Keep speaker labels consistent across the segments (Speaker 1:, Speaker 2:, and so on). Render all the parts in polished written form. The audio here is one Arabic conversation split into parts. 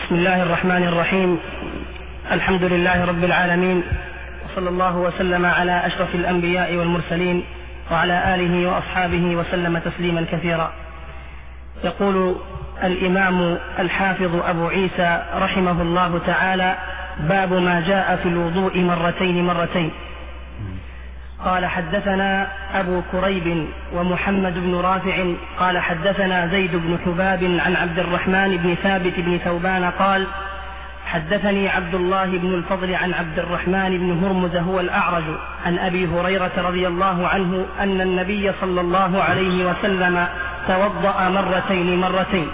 Speaker 1: بسم الله الرحمن الرحيم. الحمد لله رب العالمين، وصلى الله وسلم على أشرف الأنبياء والمرسلين وعلى آله وأصحابه وسلم تسليما كثيرا. يقول الإمام الحافظ أبو عيسى رحمه الله تعالى: باب ما جاء في الوضوء مرتين. قال: حدثنا أبو كريب ومحمد بن رافع قال: حدثنا زيد بن حباب عن عبد الرحمن بن ثابت بن ثوبان قال: حدثني عبد الله بن الفضل عن عبد الرحمن بن هرمز هو الأعرج عن أبي هريرة رضي الله عنه أن النبي صلى الله عليه وسلم توضأ مرتين.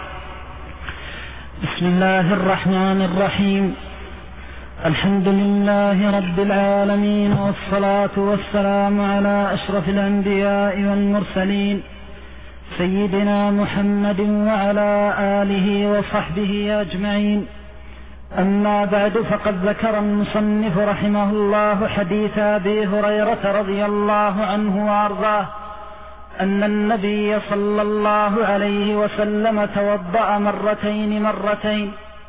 Speaker 2: بسم الله الرحمن الرحيم. الحمد لله رب العالمين، والصلاة والسلام على أشرف الأنبياء والمرسلين سيدنا محمد وعلى آله وصحبه أجمعين. أما بعد، فقد ذكر المصنف رحمه الله حديث أبي هريرة رضي الله عنه وأرضاه أن النبي صلى الله عليه وسلم توضأ مرتين.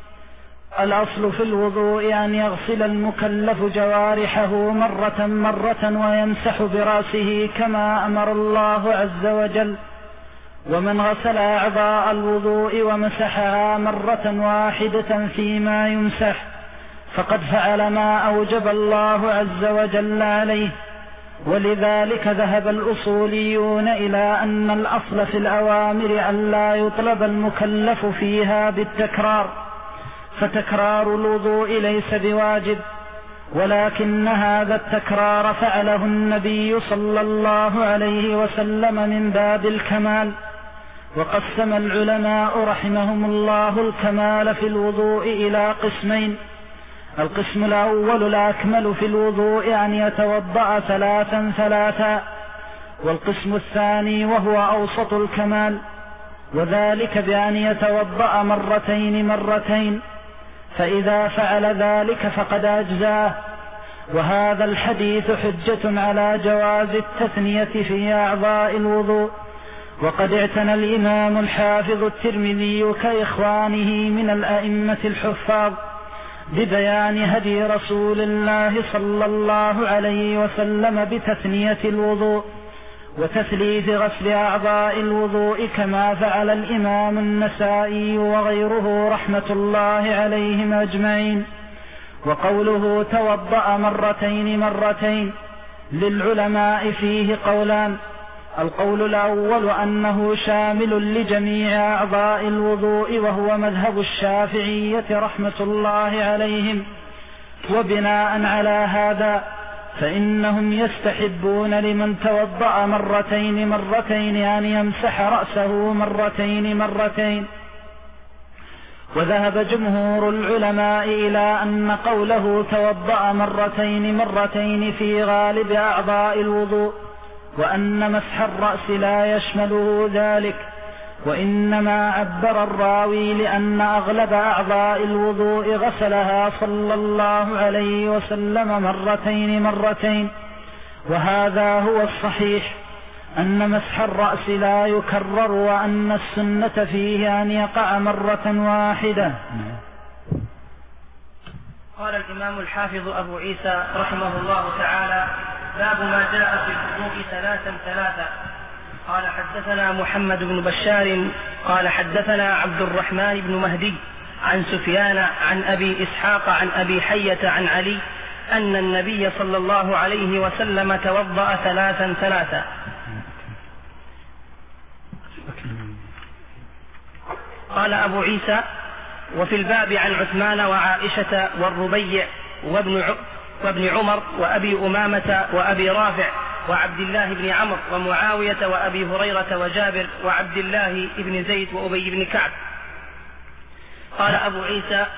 Speaker 2: الأصل في الوضوء أن يغسل المكلف جوارحه مرة ويمسح برأسه كما أمر الله عز وجل. ومن غسل أعضاء الوضوء ومسحها مرة واحدة فيما يمسح فقد فعل ما أوجب الله عز وجل عليه. ولذلك ذهب الأصوليون إلى أن الأصل في الأوامر أن لا يطلب المكلف فيها بالتكرار، فتكرار الوضوء ليس بواجب، ولكن هذا التكرار فعله النبي صلى الله عليه وسلم من باب الكمال. وقسم العلماء رحمهم الله الكمال في الوضوء إلى قسمين: القسم الأول الأكمل في الوضوء أن يتوضأ ثلاثا، والقسم الثاني وهو أوسط الكمال، وذلك بأن يتوضأ مرتين، فإذا فعل ذلك فقد أجزاه. وهذا الحديث حجة على جواز التثنية في أعضاء الوضوء. وقد اعتنى الإمام الحافظ الترمذي كإخوانه من الأئمة الحفاظ ببيان هدي رسول الله صلى الله عليه وسلم بتثنية الوضوء وتثليث غسل أعضاء الوضوء، كما فعل الإمام النسائي وغيره رحمة الله عليهم أجمعين. وقوله توضأ مرتين للعلماء فيه قولان: القول الأول أنه شامل لجميع أعضاء الوضوء، وهو مذهب الشافعية رحمة الله عليهم. وبناء على هذا فإنهم يستحبون لمن توضأ مرتين أن يمسح رأسه مرتين. وذهب جمهور العلماء إلى أن قوله توضأ مرتين في غالب أعضاء الوضوء، وأن مسح الرأس لا يشمله ذلك، وإنما عبر الراوي لأن أغلب أعضاء الوضوء غسلها صلى الله عليه وسلم مرتين. وهذا هو الصحيح، أن مسح الرأس لا يكرر، وأن السنة فيه أن يقع مرة واحدة.
Speaker 1: قال الإمام الحافظ أبو عيسى رحمه الله تعالى: باب ما جاء في الوضوء ثلاثا. قال: حدثنا محمد بن بشار قال: حدثنا عبد الرحمن بن مهدي عن سفيان عن أبي إسحاق عن أبي حية عن علي أن النبي صلى الله عليه وسلم توضأ ثلاثا. قال أبو عيسى: وفي الباب عن عثمان وعائشة والربيع وابن عمر وأبي أمامة وأبي رافع وعبد الله بن عمرو ومعاوية وأبي هريرة وجابر وعبد الله بن زيد وأبي بن كعب. قال أبو عيسى: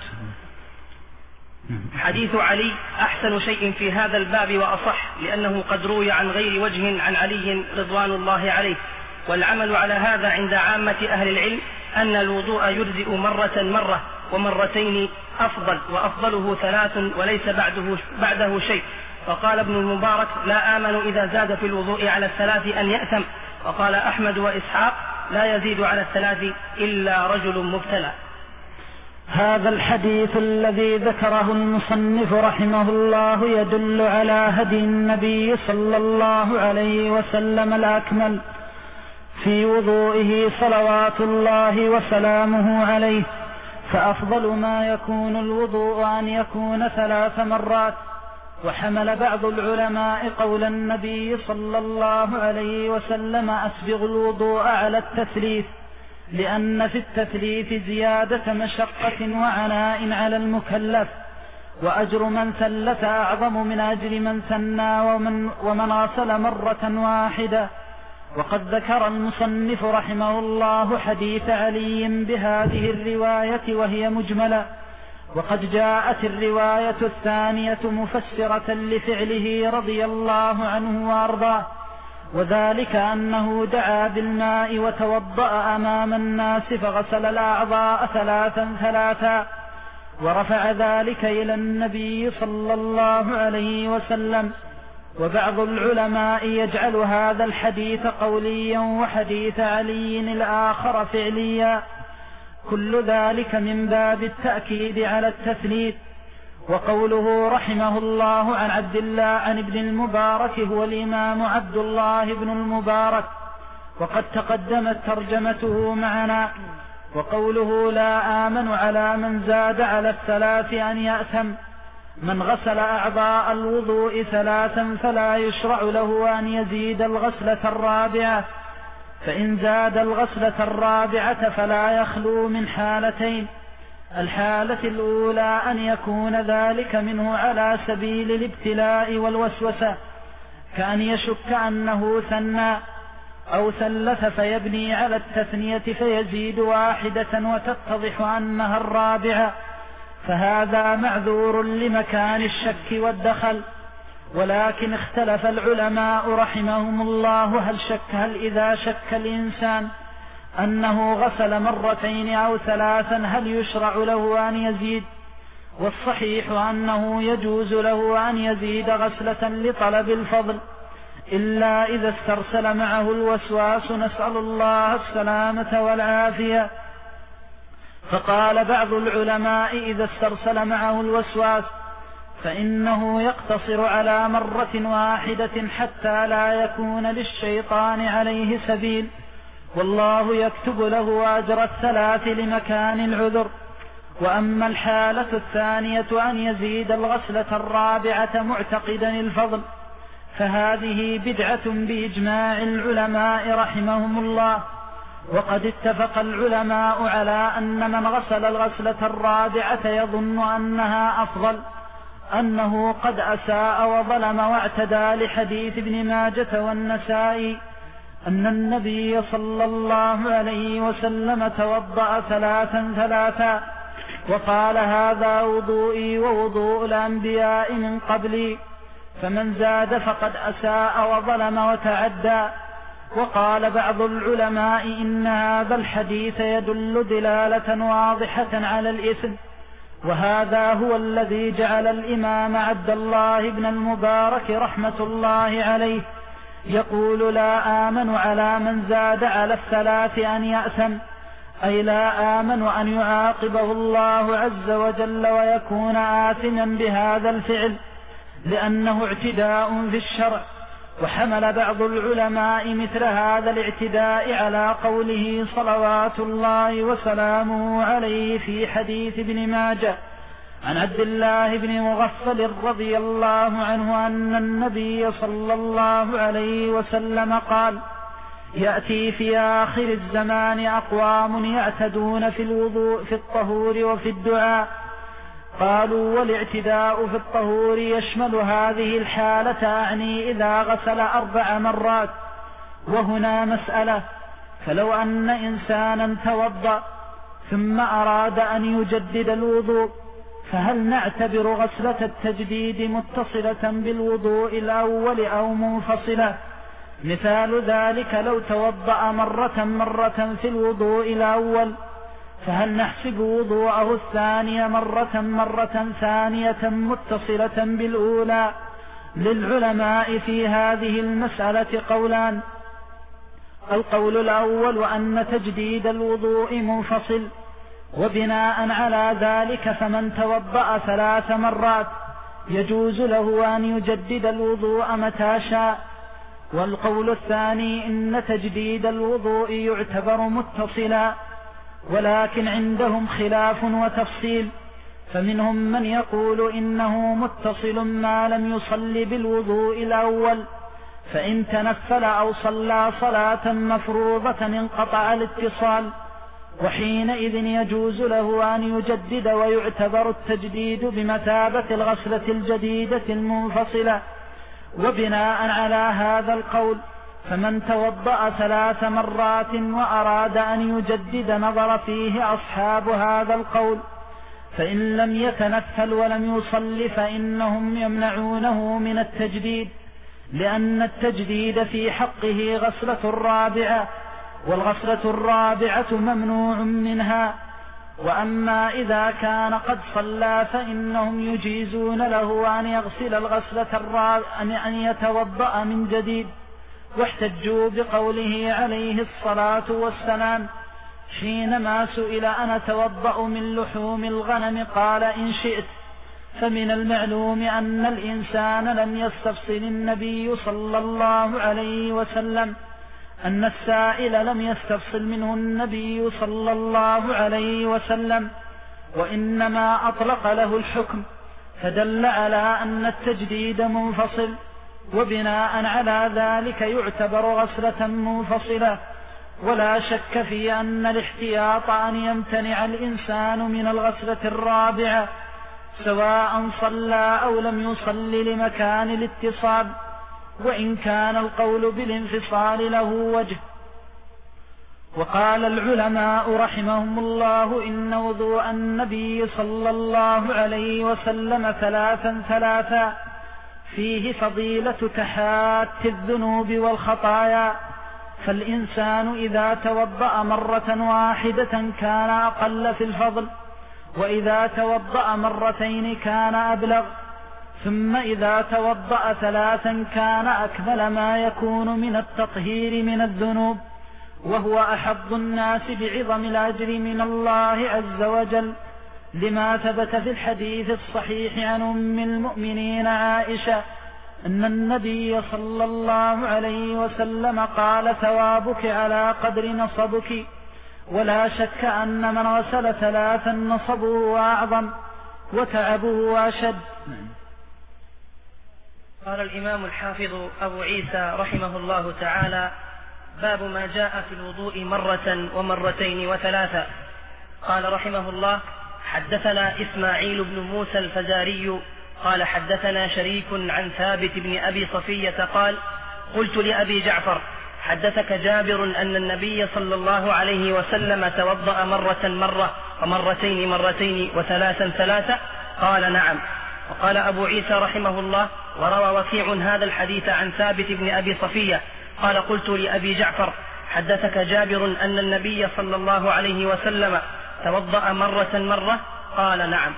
Speaker 1: حديث علي أحسن شيء في هذا الباب وأصح، لأنه قد روي عن غير وجه عن علي رضوان الله عليه. والعمل على هذا عند عامة أهل العلم أن الوضوء يجزئ مرة ومرتين أفضل، وأفضله 3 وليس بعده شيء. وقال ابن المبارك: لا آمن إذا زاد في الوضوء على 3 أن يأثم. وقال أحمد وإسحاق: لا يزيد على 3 إلا رجل مبتلى.
Speaker 2: هذا الحديث الذي ذكره المصنف رحمه الله يدل على هدي النبي صلى الله عليه وسلم الأكمل في وضوئه صلوات الله وسلامه عليه، فأفضل ما يكون الوضوء أن يكون 3 مرات. وحمل بعض العلماء قول النبي صلى الله عليه وسلم أسبغ الوضوء على التثليث، لأن في التثليث زيادة مشقة وعناء على المكلف، وأجر من ثلث أعظم من أجر من ثنى ومن غسل مرة واحدة. وقد ذكر المصنف رحمه الله حديث علي بهذه الرواية وهي مجملة، وقد جاءت الرواية الثانية مفسرة لفعله رضي الله عنه وأرضاه، وذلك أنه دعا بالماء وتوضأ أمام الناس فغسل الأعضاء 3 ورفع ذلك إلى النبي صلى الله عليه وسلم. وبعض العلماء يجعل هذا الحديث قوليا وحديث علي الآخر فعليا، كل ذلك من باب التأكيد على التثليث. وقوله رحمه الله عن عبد الله عن ابن المبارك هو الإمام عبد الله بن المبارك، وقد تقدمت ترجمته معنا. وقوله لا آمن على من زاد على 3 أن يأثم. من غسل أعضاء الوضوء 3 فلا يشرع له أن يزيد الغسلة الرابعة، فإن زاد الغسلة الرابعة فلا يخلو من حالتين: الحالة الأولى أن يكون ذلك منه على سبيل الابتلاء والوسوسة، كأن يشك أنه ثنى أو ثلث فيبني على التثنية فيزيد 1 وتتضح أنها الرابعة، فهذا معذور لمكان الشك والدخل. ولكن اختلف العلماء رحمهم الله هل إذا شك الإنسان أنه غسل 2 أو 3 هل يشرع له أن يزيد؟ والصحيح أنه يجوز له أن يزيد غسلة لطلب الفضل، إلا إذا استرسل معه الوسواس، نسأل الله السلامة والعافية. فقال بعض العلماء إذا استرسل معه الوسواس فإنه يقتصر على 1 حتى لا يكون للشيطان عليه سبيل، والله يكتب له أجر 3 لمكان العذر. وأما الحالة الثانية أن يزيد الغسلة الرابعة معتقدا الفضل، فهذه بدعة بإجماع العلماء رحمهم الله. وقد اتفق العلماء على أن من غسل الغسلة الرابعة يظن أنها أفضل أنه قد أساء وظلم واعتدى، لحديث ابن ماجة والنسائي أن النبي صلى الله عليه وسلم توضأ 3 وقال هذا وضوئي ووضوء الأنبياء من قبلي، فمن زاد فقد أساء وظلم وتعدى. وقال بعض العلماء إن هذا الحديث يدل دلالة واضحة على الإثم، وهذا هو الذي جعل الإمام عبد الله بن المبارك رحمة الله عليه يقول لا آمن على من زاد على 3 أن يأثم، أي لا آمن أن يعاقبه الله عز وجل ويكون آثما بهذا الفعل، لأنه اعتداء في الشرع. وحمل بعض العلماء مثل هذا الاعتداء على قوله صلوات الله وسلامه عليه في حديث ابن ماجه عن عبد الله بن مغفل رضي الله عنه أن النبي صلى الله عليه وسلم قال يأتي في آخر الزمان أقوام يعتدون في الوضوء في الطهور وفي الدعاء. قالوا والاعتداء في الطهور يشمل هذه الحالة، أعني إذا غسل 4 مرات. وهنا مسألة: فلو أن إنسانا توضأ ثم أراد أن يجدد الوضوء، فهل نعتبر غسلة التجديد متصلة بالوضوء الأول أو منفصلة؟ مثال ذلك لو توضأ مرة في الوضوء الأول، فهل نحسب وضوءه الثاني مرة ثانية متصلة بالأولى؟ للعلماء في هذه المسألة قولان: القول الأول أن تجديد الوضوء منفصل، وبناء على ذلك فمن توضأ 3 مرات يجوز له أن يجدد الوضوء متى شاء. والقول الثاني إن تجديد الوضوء يعتبر متصلا، ولكن عندهم خلاف وتفصيل، فمنهم من يقول إنه متصل ما لم يصل بالوضوء الأول، فإن تنفل أو صلى صلاة مفروضة انقطع الاتصال، وحينئذ يجوز له أن يجدد، ويعتبر التجديد بمثابة الغسلة الجديدة المنفصلة. وبناء على هذا القول فمن توضأ 3 مرات وأراد أن يجدد نظر فيه أصحاب هذا القول، فإن لم يتنفل ولم يصل فإنهم يمنعونه من التجديد، لأن التجديد في حقه غسلة رابعة، والغسلة الرابعة ممنوع منها. وأما إذا كان قد صلى فإنهم يجيزون له أن يغسل الغسلة الرابعة، أن يتوضأ من جديد. واحتجوا بقوله عليه الصلاة والسلام حينما سئل أنا توضأ من لحوم الغنم قال إن شئت. فمن المعلوم أن الإنسان لم يستفصل النبي صلى الله عليه وسلم، أن السائل لم يستفصل منه النبي صلى الله عليه وسلم، وإنما أطلق له الحكم، فدل على أن التجديد منفصل، وبناء على ذلك يعتبر غسلة منفصلة. ولا شك في أن الاحتياط أن يمتنع الإنسان من الغسلة الرابعة سواء صلى أو لم يصل لمكان الاتصال، وإن كان القول بالانفصال له وجه. وقال العلماء رحمهم الله إن وضوء النبي صلى الله عليه وسلم 3 فيه فضيلة تحات الذنوب والخطايا، فالإنسان إذا توضأ مرة واحدة كان أقل في الفضل، وإذا توضأ مرتين كان أبلغ، ثم إذا توضأ 3 كان أكمل ما يكون من التطهير من الذنوب، وهو أحظ الناس بعظم الأجر من الله عز وجل، لما ثبت في الحديث الصحيح عن أم المؤمنين عائشة أن النبي صلى الله عليه وسلم قال ثوابك على قدر نصبك. ولا شك أن من غسل 3 نصبه أعظم وتعبه أشد.
Speaker 1: قال الإمام الحافظ أبو عيسى رحمه الله تعالى: باب ما جاء في الوضوء 1 و2 و3. قال رحمه الله: حدثنا إسماعيل بن موسى الفزاري قال حدثنا شريك عن ثابت بن أبي صفية قال: قلت لأبي جعفر: حدثك جابر أن النبي صلى الله عليه وسلم توضأ 1 ومرتين 2 و3 3؟ قال: نعم. وقال أبو عيسى رحمه الله: وروى وكيع هذا الحديث عن ثابت بن أبي صفية قال: قلت لأبي جعفر: حدثك جابر أن النبي صلى الله عليه وسلم توضأ 1 قال: نعم.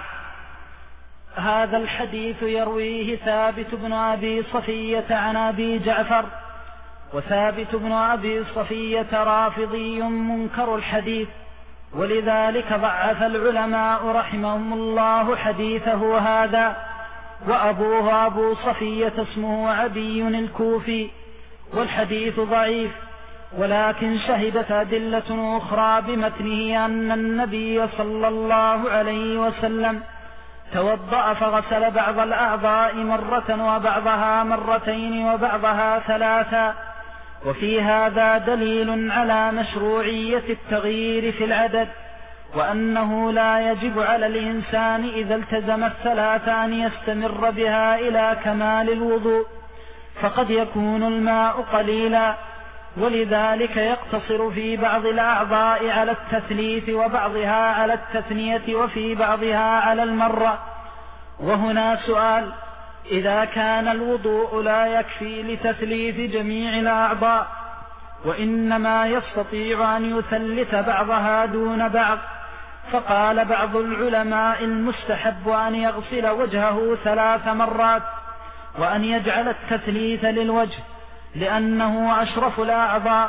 Speaker 2: هذا الحديث يرويه ثابت بن أبي صفية عن أبي جعفر، وثابت بن أبي صفية رافضي منكر الحديث، ولذلك ضعف العلماء رحمهم الله حديثه هذا. وأبوه أبو صفية اسمه عدي الكوفي، والحديث ضعيف، ولكن شهدت أدلة أخرى بمتنه أن النبي صلى الله عليه وسلم توضأ فغسل بعض الأعضاء 1 وبعضها 2 وبعضها 3. وفي هذا دليل على مشروعية التغيير في العدد، وأنه لا يجب على الإنسان إذا التزم 3 أن يستمر بها إلى كمال الوضوء، فقد يكون الماء قليلا، ولذلك يقتصر في بعض الأعضاء على التثليث وبعضها على التثنية وفي بعضها على 1. وهنا سؤال: إذا كان الوضوء لا يكفي لتثليث جميع الأعضاء وإنما يستطيع أن يثلث بعضها دون بعض، فقال بعض العلماء: المستحب أن يغسل وجهه 3 مرات وأن يجعل التثليث للوجه لأنه أشرف الأعضاء،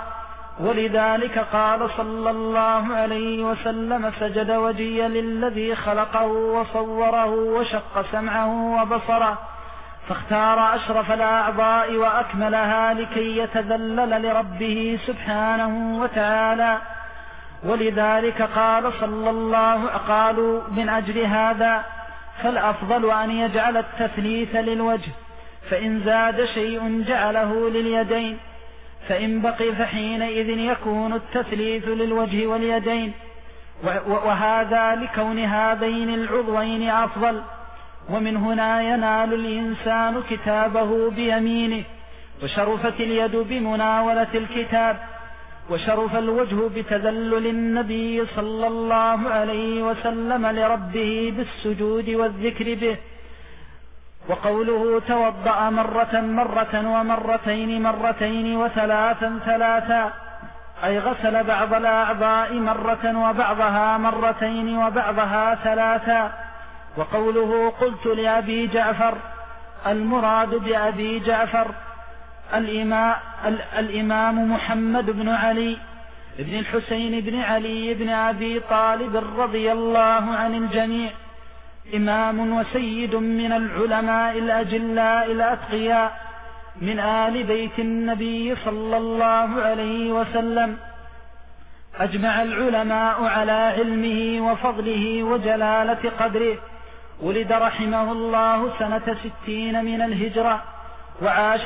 Speaker 2: ولذلك قال صلى الله عليه وسلم: سجد وجهي للذي خلقه وصوره وشق سمعه وبصره، فاختار أشرف الأعضاء وأكملها لكي يتذلل لربه سبحانه وتعالى. ولذلك قال صلى الله قالوا من أجل هذا فالأفضل أن يجعل التثليث للوجه، فإن زاد شيء جعله لليدين، فإن بقي فحينئذ يكون التثليث للوجه واليدين، وهذا لكون هذين العضوين أفضل. ومن هنا ينال الإنسان كتابه بيمينه، وشرفت اليد بمناولة الكتاب، وشرف الوجه بتذلل النبي صلى الله عليه وسلم لربه بالسجود والذكر به. وقوله توضأ مرة ومرتين مرتين وثلاثا ثلاثا، أي غسل بعض الأعضاء مرة وبعضها مرتين وبعضها ثلاثا. وقوله قلت لأبي جعفر، المراد بأبي جعفر الإمام محمد بن علي بن الحسين بن علي بن أبي طالب رضي الله عن الجميع، إمام وسيد من العلماء الأجلاء الأتقياء من آل بيت النبي صلى الله عليه وسلم. أجمع العلماء على علمه وفضله وجلالة قدره. ولد رحمه الله سنة 60 من الهجرة، وعاش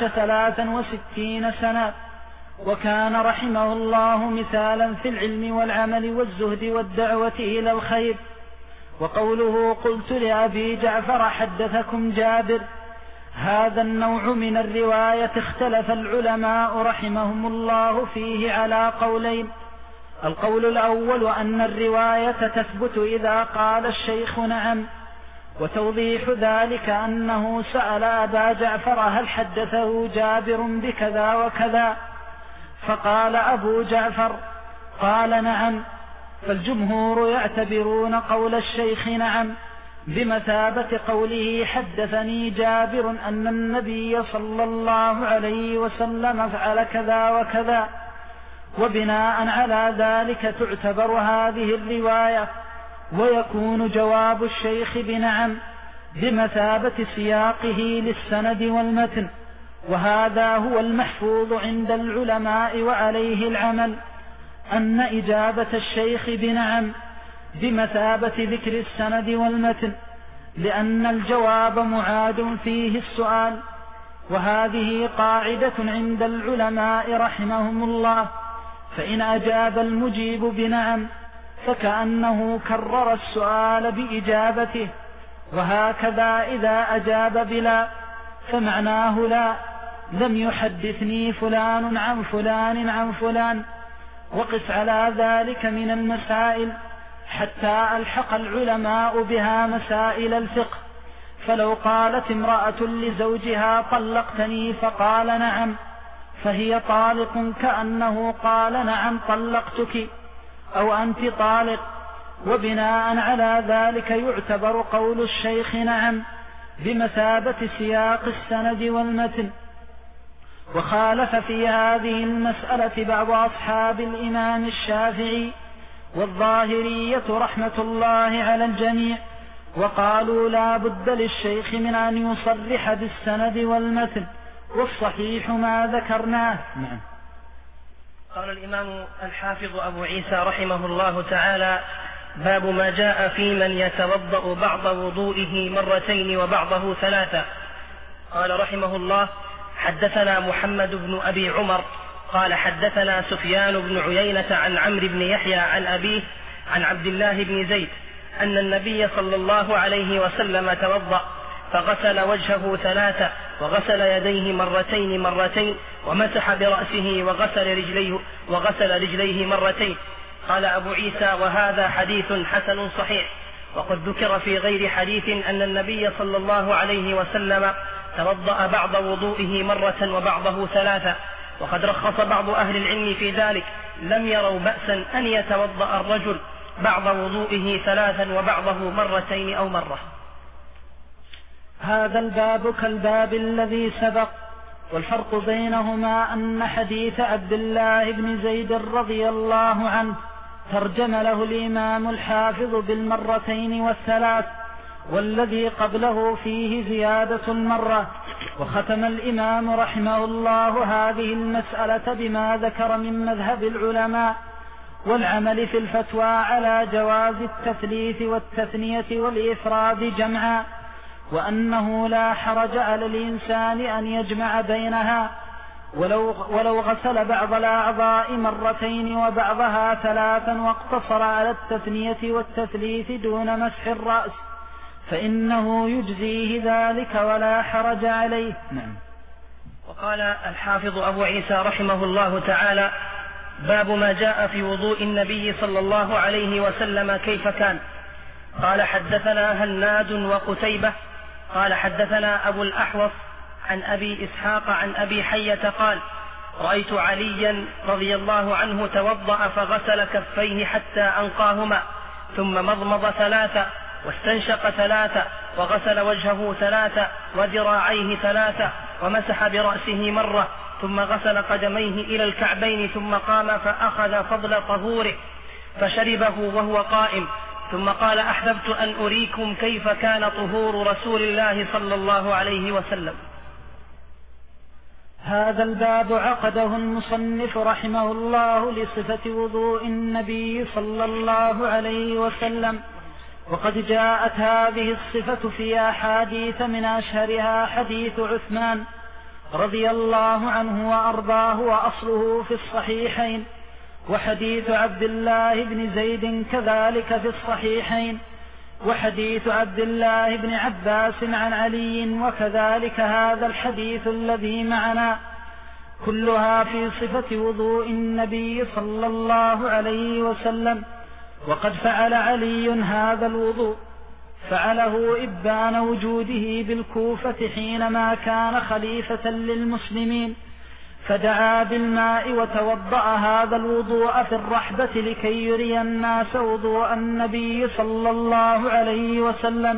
Speaker 2: 63 سنة، وكان رحمه الله مثالا في العلم والعمل والزهد والدعوة إلى الخير. وقوله قلت لأبي جعفر حدثكم جابر، هذا النوع من الرواية اختلف العلماء رحمهم الله فيه على قولين. القول الأول أن الرواية تثبت إذا قال الشيخ نعم، وتوضيح ذلك أنه سأل أبا جعفر هل حدثه جابر بكذا وكذا، فقال أبو جعفر قال نعم، فالجمهور يعتبرون قول الشيخ نعم بمثابة قوله حدثني جابر أن النبي صلى الله عليه وسلم فعل كذا وكذا، وبناء على ذلك تعتبر هذه الرواية، ويكون جواب الشيخ بنعم بمثابة سياقه للسند والمتن. وهذا هو المحفوظ عند العلماء وعليه العمل، أن إجابة الشيخ بنعم بمثابة ذكر السند والمتن، لأن الجواب معاد فيه السؤال. وهذه قاعدة عند العلماء رحمهم الله، فإن أجاب المجيب بنعم فكأنه كرر السؤال بإجابته، وهكذا إذا أجاب بلا فمعناه لا، لم يحدثني فلان عن فلان عن فلان. وقس على ذلك من المسائل حتى ألحق العلماء بها مسائل الفقه. فلو قالت امرأة لزوجها طلقتني فقال نعم، فهي طالق كأنه قال نعم طلقتك أو أنت طالق، وبناء على ذلك يعتبر قول الشيخ نعم بمثابة سياق السند والمتن. وخالف في هذه المسألة بعض أصحاب الإمام الشافعي والظاهرية رحمة الله على الجميع، وقالوا لا بد للشيخ من أن يصرح بالسند والمتن، والصحيح ما ذكرناه. نعم.
Speaker 1: قال الإمام الحافظ أبو عيسى رحمه الله تعالى: باب ما جاء في من يتوضأ بعض وضوئه مرتين وبعضه ثلاثة. قال رحمه الله: حدثنا محمد بن أبي عمر قال حدثنا سفيان بن عيينة عن عمرو بن يحيى عن أبيه عن عبد الله بن زيد أن النبي صلى الله عليه وسلم توضأ فغسل وجهه ثلاثة، وغسل يديه مرتين ومسح برأسه وغسل رجليه مرتين. قال أبو عيسى: وهذا حديث حسن صحيح. وقد ذكر في غير حديث أن النبي صلى الله عليه وسلم توضأ بعض وضوئه مرة وبعضه ثلاثة، وقد رخص بعض أهل العلم في ذلك، لم يروا بأسا أن يتوضأ الرجل بعض وضوئه ثلاثا وبعضه مرتين أو مرة.
Speaker 2: هذا الباب كالباب الذي سبق، والفرق بينهما أن حديث عبد الله بن زيد رضي الله عنه ترجم له الإمام الحافظ بالمرتين والثلاث، والذي قبله فيه زيادة المرة. وختم الإمام رحمه الله هذه المسألة بما ذكر من مذهب العلماء والعمل في الفتوى على جواز التثليث والتثنية والإفراد جمعا، وأنه لا حرج على الإنسان أن يجمع بينها ولو غسل بعض الأعضاء مرتين وبعضها ثلاثا واقتصر على التثنية والتثليث دون مسح الرأس فإنه يجزيه ذلك ولا حرج عليه. نعم.
Speaker 1: وقال الحافظ أبو عيسى رحمه الله تعالى: باب ما جاء في وضوء النبي صلى الله عليه وسلم كيف كان. قال: حدثنا هناد وقتيبة قال: حدثنا أبو الأحوص عن أبي إسحاق عن أبي حية قال: رأيت عليا رضي الله عنه توضأ فغسل كفيه حتى أنقاهما، ثم مضمض ثلاثة واستنشق ثلاثة، وغسل وجهه ثلاثة وذراعيه ثلاثة، ومسح برأسه مرة، ثم غسل قدميه إلى الكعبين، ثم قام فأخذ فضل طهوره فشربه وهو قائم، ثم قال: أحببت أن أريكم كيف كان طهور رسول الله صلى الله عليه وسلم.
Speaker 2: هذا الباب عقده المصنف رحمه الله لصفة وضوء النبي صلى الله عليه وسلم، وقد جاءت هذه الصفة في أحاديث من أشهرها حديث عثمان رضي الله عنه وأرضاه وأصله في الصحيحين، وحديث عبد الله بن زيد كذلك في الصحيحين، وحديث عبد الله بن عباس عن علي وكذلك هذا الحديث الذي معنا، كلها في صفة وضوء النبي صلى الله عليه وسلم. وقد فعل علي هذا الوضوء، فعله إبان وجوده بالكوفة حينما كان خليفة للمسلمين، فدعا بالماء وتوضأ هذا الوضوء في الرحبة لكي يري الناس وضوء النبي صلى الله عليه وسلم.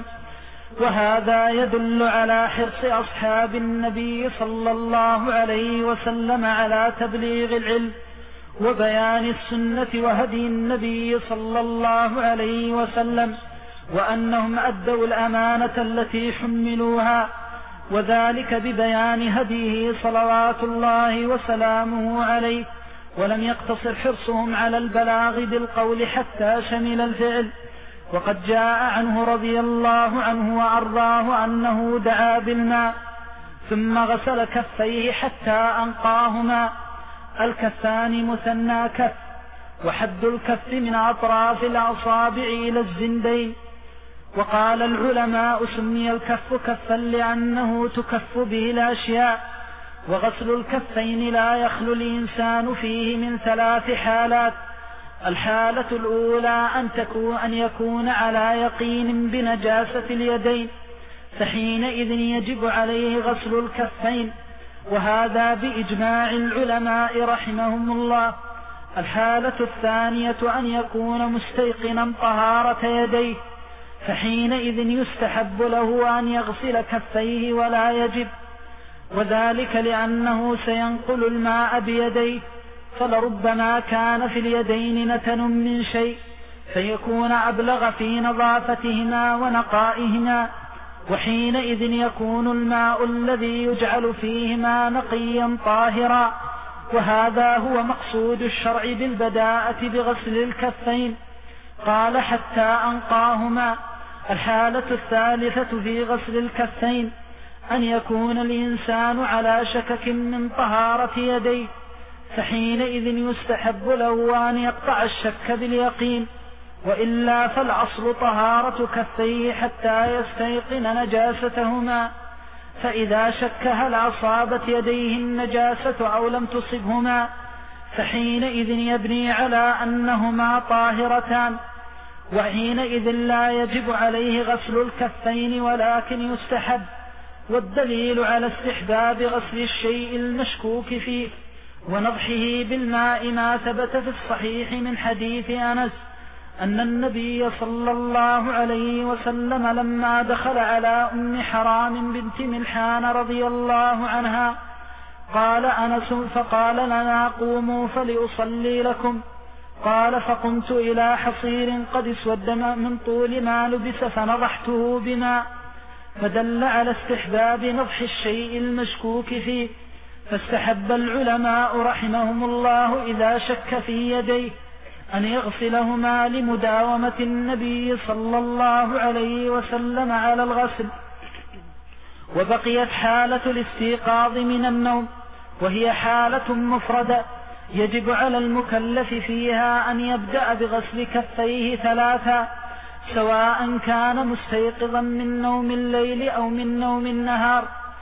Speaker 2: وهذا يدل على حرص أصحاب النبي صلى الله عليه وسلم على تبليغ العلم وبيان السنة وهدي النبي صلى الله عليه وسلم، وأنهم أدوا الأمانة التي حملوها، وذلك ببيان هديه صلوات الله وسلامه عليه، ولم يقتصر حرصهم على البلاغ بالقول حتى شمل الفعل. وقد جاء عنه رضي الله عنه وأرضاه أنه دعا بالماء ثم غسل كفيه حتى أنقاهما. الكفان مثنى كف، وحد الكف من أطراف الأصابع إلى الزندين. وقال العلماء: سمي الكف كفا لأنه تكف به الأشياء. وغسل الكفين لا يخلو الإنسان فيه من ثلاث حالات: الحالة الأولى أن يكون على يقين بنجاسة اليدين، فحينئذ يجب عليه غسل الكفين، وهذا بإجماع العلماء رحمهم الله. الحالة الثانية أن يكون مستيقنا طهارة يديه، فحينئذ يستحب له أن يغسل كفيه ولا يجب، وذلك لأنه سينقل الماء بيديه، فلربما كان في اليدين نتن من شيء فيكون أبلغ في نظافتهما ونقائهما، وحينئذ يكون الماء الذي يجعل فيهما نقيا طاهرا. وهذا هو مقصود الشرع بالبداءة بغسل الكفين. قال: حتى أنقاهما. الحالة الثالثة في غسل الكفين أن يكون الإنسان على شكك من طهارة يديه، فحينئذ يستحب له أن يقطع الشك باليقين، وإلا فالأصل طهارة كفيه حتى يستيقن نجاستهما، فإذا شك هل أصابت يديه النجاسة أو لم تصبهما فحينئذ يبني على أنهما طاهرتان، وحينئذ لا يجب عليه غسل الكفين ولكن يستحب. والدليل على استحباب غسل الشيء المشكوك فيه ونضحه بالماء ما ثبت في الصحيح من حديث أنس أن النبي صلى الله عليه وسلم لما دخل على أم حرام بنت ملحان رضي الله عنها قال أنس: فقال لنا: قوموا فلأصلي لكم. قال: فقمت إلى حصير قد اسود من طول ما لبس فنضحته بماء، فدل على استحباب نضح الشيء المشكوك فيه، فاستحب العلماء رحمهم الله إذا شك في يديه أن يغسلهما لمداومة النبي صلى الله عليه وسلم على الغسل. وبقيت حالة الاستيقاظ من النوم، وهي حالة مفردة يجب على المكلف فيها أن يبدأ بغسل كفيه 3، سواء كان مستيقظا من نوم الليل أو من نوم النهار،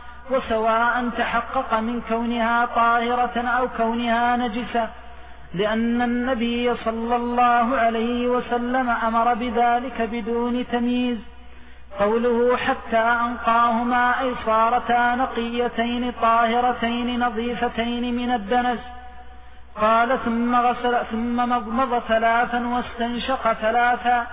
Speaker 2: وسواء تحقق من كونها طاهرة أو كونها نجسة، لأن النبي صلى الله عليه وسلم أمر بذلك بدون تمييز. قوله: حتى أنقاهما، أي صارتا نقيتين طاهرتين نظيفتين من الدنس. قال: ثم غسل ثم مضمض 3 واستنشق 3.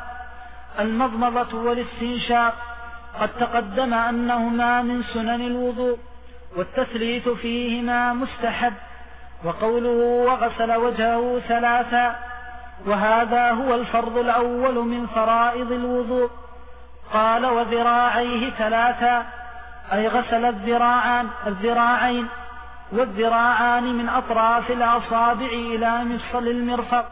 Speaker 2: المضمضة والاستنشاق قد تقدم أنهما من سنن الوضوء، والتثليث فيهما مستحب. وقوله: وغسل وجهه 3، وهذا هو الفرض الأول من فرائض الوضوء. قال: وذراعيه 3، أي غسل الذراعين، والذراعان من أطراف الأصابع إلى مفصل المرفق،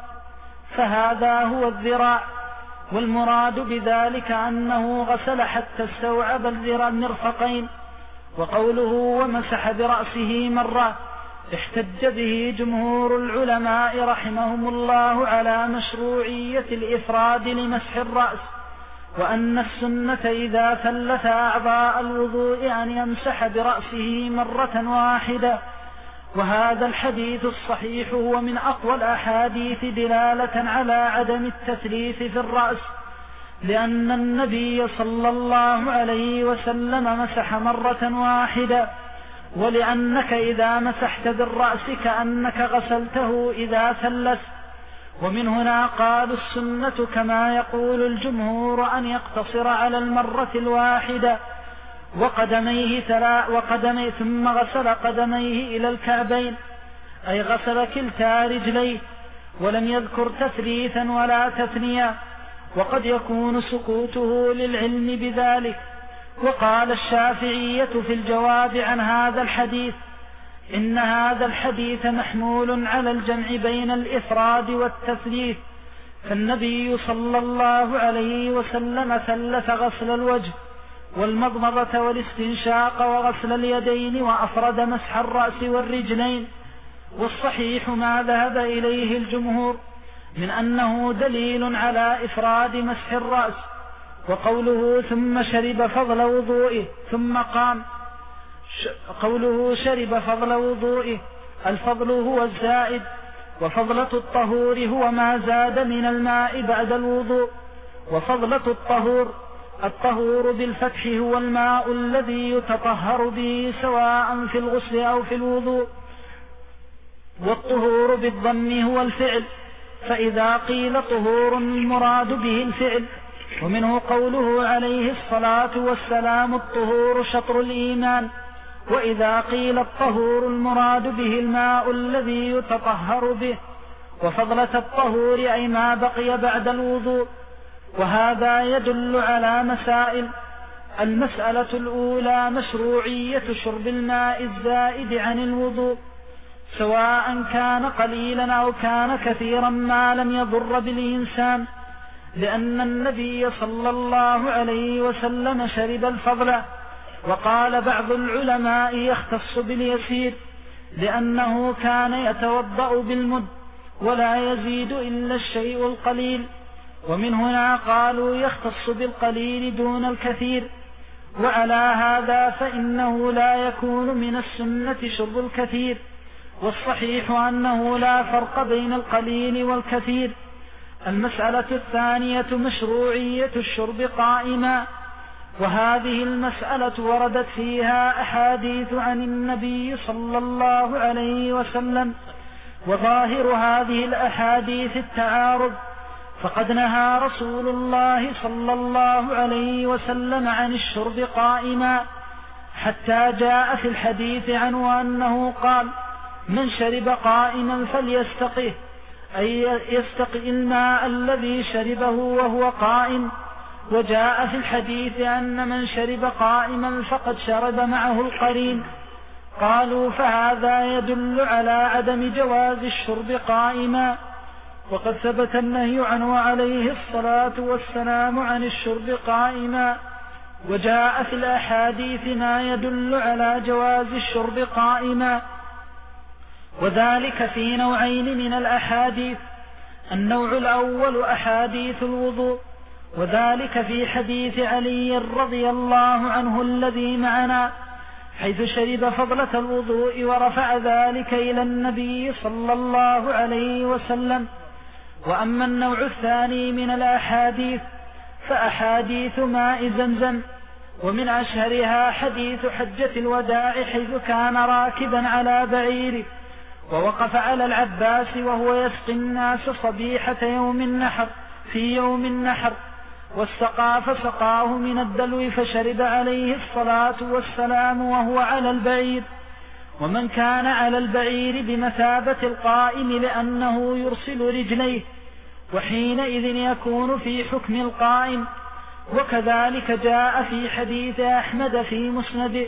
Speaker 2: فهذا هو الذراع. والمراد بذلك أنه غسل حتى استوعب المرفقين. وقوله: ومسح برأسه مرة، احتج به جمهور العلماء رحمهم الله على مشروعية الإفراد لمسح الرأس، وأن السنة إذا ثلث أعضاء الوضوء أن يمسح برأسه مرة واحدة. وهذا الحديث الصحيح هو من أقوى الأحاديث دلالة على عدم التثليث في الرأس، لأن النبي صلى الله عليه وسلم مسح مرة واحدة، ولأنك إذا مسحت بالرأس كأنك غسلته إذا ثلث. ومن هنا قالوا السنة كما يقول الجمهور أن يقتصر على المرة الواحدة. وقدميه ثم غسل قدميه إلى الكعبين، أي غسل كلتا رجليه، ولم يذكر تثليثا ولا تثنية، وقد يكون سكوته للعلم بذلك. وقال الشافعية في الجواب عن هذا الحديث: إن هذا الحديث محمول على الجمع بين الإفراد والتثليث، فالنبي صلى الله عليه وسلم ثلث غسل الوجه والمضمضة والاستنشاق وغسل اليدين، وأفرد مسح الرأس والرجلين. والصحيح ما ذهب إليه الجمهور من أنه دليل على إفراد مسح الرأس. وقوله: ثم شرب فضل وضوئه ثم قام، قوله شرب فضل وضوئه، الفضل هو الزائد، وفضلة الطهور هو ما زاد من الماء بعد الوضوء. وفضلة الطهور بالفتح هو الماء الذي يتطهر به سواء في الغسل أو في الوضوء. والطهور بالضم هو الفعل، فإذا قيل طهور المراد به الفعل. ومنه قوله عليه الصلاة والسلام: الطهور شطر الإيمان. وإذا قيل الطهور المراد به الماء الذي يتطهر به. وفضلة الطهور أي ما بقي بعد الوضوء. وهذا يدل على مسائل: المسألة الأولى مشروعية شرب الماء الزائد عن الوضوء، سواء كان قليلا أو كان كثيرا ما لم يضر بالإنسان، لأن النبي صلى الله عليه وسلم شرب الفضل. وقال بعض العلماء: يختص باليسير، لأنه كان يتوضأ بالمد ولا يزيد إلا الشيء القليل. ومن هنا قالوا: يختص بالقليل دون الكثير. وعلى هذا فإنه لا يكون من السنة شرب الكثير، والصحيح أنه لا فرق بين القليل والكثير. المسألة الثانية مشروعية الشرب قائما، وهذه المسألة وردت فيها أحاديث عن النبي صلى الله عليه وسلم، وظاهر هذه الأحاديث التعارض، فقد نهى رسول الله صلى الله عليه وسلم عن الشرب قائما، حتى جاء في الحديث عنه أنه قال: من شرب قائما فليستقه، أي يستقي الماء الذي شربه وهو قائم. وجاء في الحديث أن من شرب قائما فقد شرب معه القرين. قالوا: فهذا يدل على عدم جواز الشرب قائما، وقد ثبت النهي عنه عليه الصلاة والسلام عن الشرب قائما. وجاء في الأحاديث ما يدل على جواز الشرب قائما، وذلك في نوعين من الأحاديث. النوع الأول أحاديث الوضوء، وذلك في حديث علي رضي الله عنه الذي معنا، حيث شرب فضلة الوضوء ورفع ذلك إلى النبي صلى الله عليه وسلم. وأما النوع الثاني من الأحاديث فأحاديث ماء زمزم، ومن أشهرها حديث حجة الوداع، حيث كان راكبا على بعيره ووقف على العباس وهو يسقي الناس صبيحة يوم النحر في يوم النحر، واستقى فسقاه من الدلو فشرب عليه الصلاة والسلام وهو على البعير. ومن كان على البعير بمثابة القائم لأنه يرسل رجليه، وحينئذ يكون في حكم القائم. وكذلك جاء في حديث أحمد في مسنده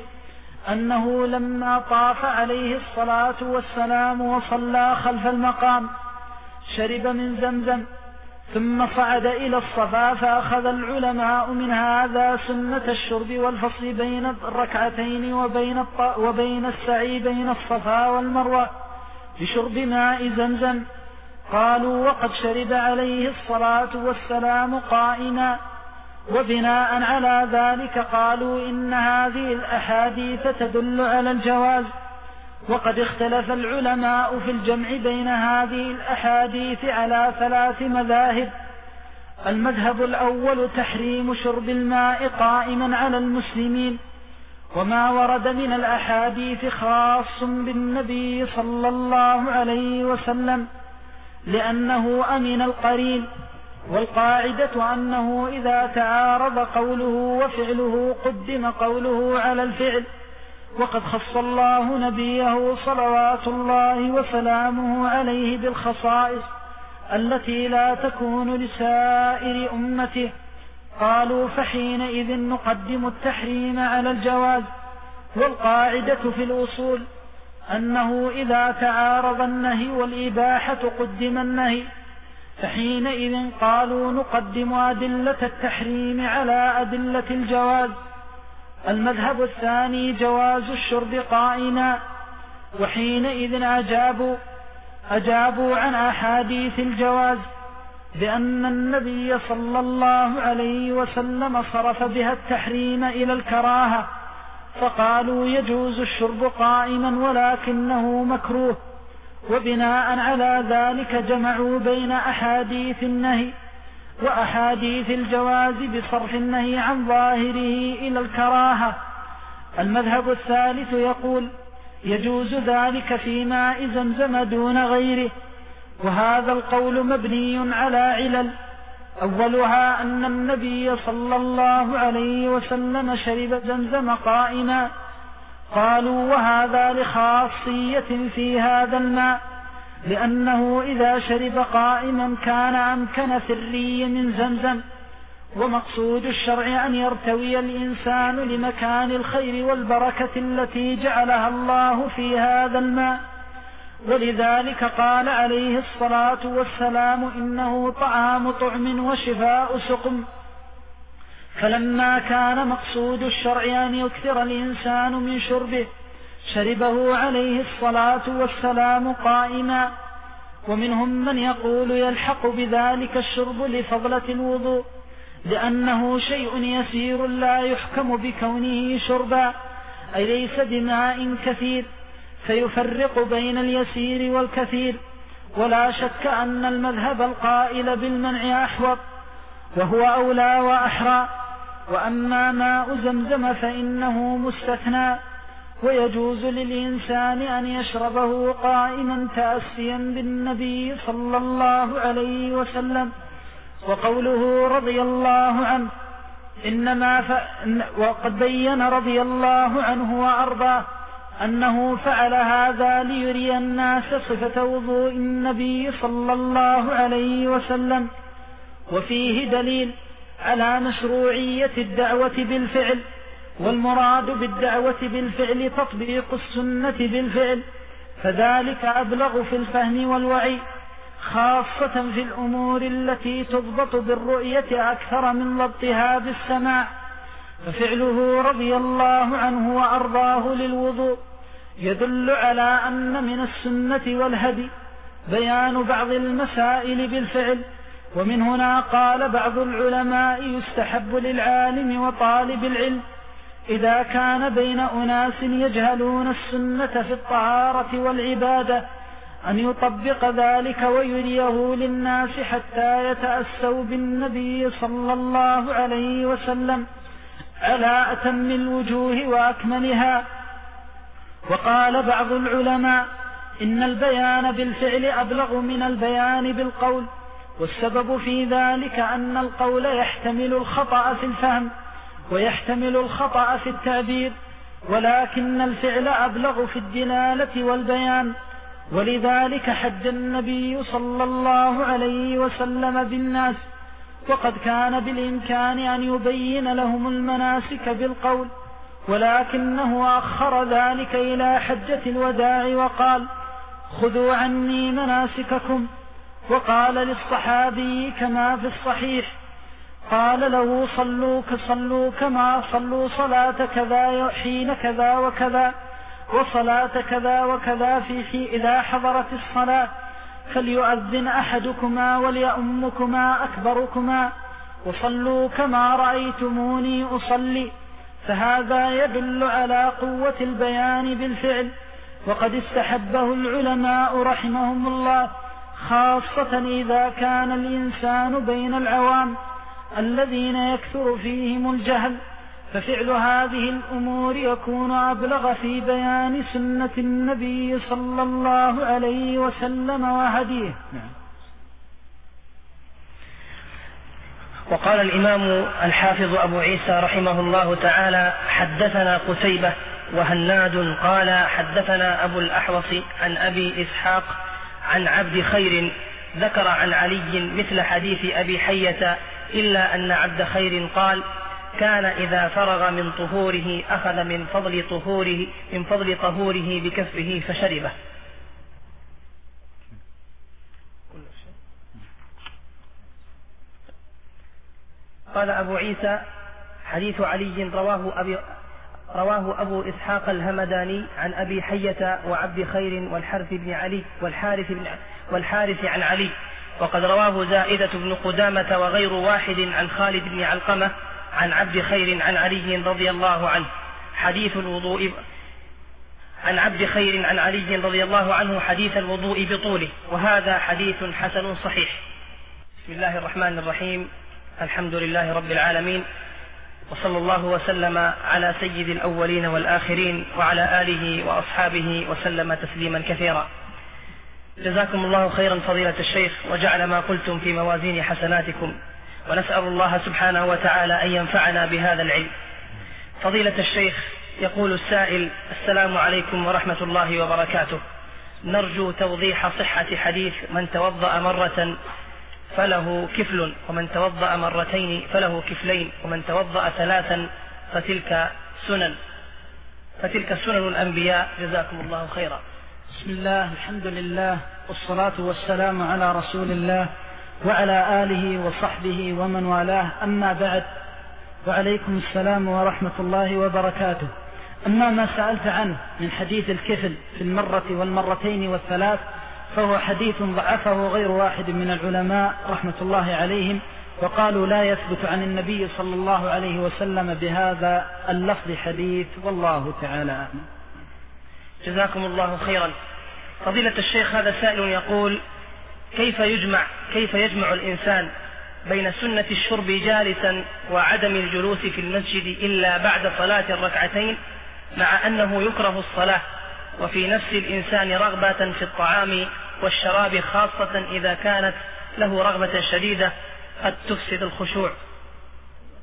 Speaker 2: أنه لما طاف عليه الصلاة والسلام وصلى خلف المقام شرب من زمزم، ثم صعد إلى الصفا، فأخذ العلماء من هذا سنة الشرب والفصل بين الركعتين وبين السعي بين الصفا والمروة بشرب ماء زمزم. قالوا: وقد شرب عليه الصلاة والسلام قائما. وبناء على ذلك قالوا إن هذه الأحاديث تدل على الجواز. وقد اختلف العلماء في الجمع بين هذه الأحاديث على 3 مذاهب. المذهب الأول تحريم شرب الماء قائما على المسلمين، وما ورد من الأحاديث خاص بالنبي صلى الله عليه وسلم لأنه أمن القرين. والقاعدة أنه إذا تعارض قوله وفعله قدم قوله على الفعل. وقد خص الله نبيه صلوات الله وسلامه عليه بالخصائص التي لا تكون لسائر أمته. قالوا: فحينئذ نقدم التحريم على الجواز. والقاعدة في الأصول أنه إذا تعارض النهي والإباحة قدم النهي، فحينئذ قالوا نقدم أدلة التحريم على أدلة الجواز. المذهب الثاني جواز الشرب قائما، وحينئذ أجابوا عن أحاديث الجواز بأن النبي صلى الله عليه وسلم صرف بها التحريم إلى الكراهة، فقالوا يجوز الشرب قائما ولكنه مكروه. وبناء على ذلك جمعوا بين أحاديث النهي وأحاديث الجواز بصرف النهي عن ظاهره إلى الكراهة. المذهب الثالث يقول يجوز ذلك في ماء زمزم دون غيره، وهذا القول مبني على علل. أولها أن النبي صلى الله عليه وسلم شرب زمزم قائما. قالوا: وهذا لخاصية في هذا الماء، لأنه إذا شرب قائما كان أمكن في الري من زمزم. ومقصود الشرع أن يرتوي الإنسان لمكان الخير والبركة التي جعلها الله في هذا الماء. ولذلك قال عليه الصلاة والسلام: إنه طعام طعم وشفاء سقم. فلما كان مقصود الشرع أن يكثر الإنسان من شربه شربه عليه الصلاة والسلام قائما. ومنهم من يقول يلحق بذلك الشرب لفضلة الوضوء، لأنه شيء يسير لا يحكم بكونه شربا، أي ليس بماء كثير، فيفرق بين اليسير والكثير. ولا شك أن المذهب القائل بالمنع أحوط، وهو أولى وأحرى. وأما ماء زمزم فإنه مستثنى، ويجوز للإنسان أن يشربه قائما تأسيا بالنبي صلى الله عليه وسلم. وقوله رضي الله عنه: وقد بين رضي الله عنه وأرضاه أنه فعل هذا ليري الناس صفة وضوء النبي صلى الله عليه وسلم. وفيه دليل على مشروعية الدعوة بالفعل، والمراد بالدعوة بالفعل تطبيق السنة بالفعل، فذلك أبلغ في الفهم والوعي، خاصة في الأمور التي تضبط بالرؤية أكثر من ضبطها بالسماع. ففعله رضي الله عنه وأرضاه للوضوء يدل على أن من السنة والهدي بيان بعض المسائل بالفعل. ومن هنا قال بعض العلماء يستحب للعالم وطالب العلم إذا كان بين أناس يجهلون السنة في الطهارة والعبادة أن يطبق ذلك ويريه للناس حتى يتأسوا بالنبي صلى الله عليه وسلم على أتم الوجوه وأكملها. وقال بعض العلماء إن البيان بالفعل أبلغ من البيان بالقول، والسبب في ذلك أن القول يحتمل الخطأ في الفهم ويحتمل الخطأ في التعبير، ولكن الفعل أبلغ في الدلالة والبيان. ولذلك حج النبي صلى الله عليه وسلم بالناس، وقد كان بالإمكان أن يبين لهم المناسك بالقول، ولكنه أخر ذلك إلى حجة الوداع وقال: خذوا عني مناسككم. وقال للصحابي كما في الصحيح قال له: صلوا كما صلوا صلاة كذا حين كذا وكذا، وصلاة كذا وكذا في إذا حضرت الصلاة، فليؤذن أحدكما وليؤمكما أكبركما، وصلوا كما رأيتموني أصلي. فهذا يدل على قوة البيان بالفعل، وقد استحبه العلماء رحمهم الله، خاصة إذا كان الإنسان بين العوام الذين يكثر فيهم الجهل، ففعل هذه الأمور يكون أبلغ في بيان سنة النبي صلى الله عليه وسلم وهديه.
Speaker 1: وقال الإمام الحافظ أبو عيسى رحمه الله تعالى: حدثنا قتيبة وهناد قال حدثنا أبو الأحوص عن أبي إسحاق عن عبد خير ذكر عن علي مثل حديث أبي حية، إلا أن عبد خير قال: كان إذا فرغ من طهوره أخذ من فضل طهوره بكفه فشربه. قال أبو عيسى: حديث علي رواه أبو إسحاق الهمداني عن أبي حية وعبد خير والحارث عن علي، وقد رواه زائدة بن قدامة وغير واحد عن خالد بن علقمة عن عبد خير عن علي رضي الله عنه حديث الوضوء عن عبد خير عن علي رضي الله عنه حديث الوضوء بطوله، وهذا حديث حسن صحيح. بسم الله الرحمن الرحيم، الحمد لله رب العالمين، وصلى الله وسلم على سيد الأولين والآخرين وعلى آله وأصحابه وسلم تسليما كثيرا. جزاكم الله خيرا فضيلة الشيخ، وجعل ما قلتم في موازين حسناتكم، ونسأل الله سبحانه وتعالى أن ينفعنا بهذا العلم. فضيلة الشيخ، يقول السائل: السلام عليكم ورحمة الله وبركاته، نرجو توضيح صحة حديث من توضأ مرة فله كفل، ومن توضأ مرتين فله كفلين، ومن توضأ ثلاثا فتلك سنن الأنبياء. جزاكم الله خيرا.
Speaker 2: بسم الله، الحمد لله، والصلاة والسلام على رسول الله وعلى آله وصحبه ومن والاه، أما بعد، وعليكم السلام ورحمة الله وبركاته. أما ما سألت عنه من حديث الكفل في المرة والمرتين والثلاث، فهو حديث ضعفه غير واحد من العلماء رحمة الله عليهم، وقالوا لا يثبت عن النبي صلى الله عليه وسلم بهذا اللفظ حديث، والله تعالى أعلم.
Speaker 1: جزاكم الله خيرا. فضيلة الشيخ، هذا سائل يقول: كيف يجمع الإنسان بين سنة الشرب جالسا وعدم الجلوس في المسجد إلا بعد صلاة الركعتين، مع أنه يكره الصلاة وفي نفس الإنسان رغبة في الطعام والشراب، خاصة إذا كانت له رغبة شديدة قد تفسد الخشوع؟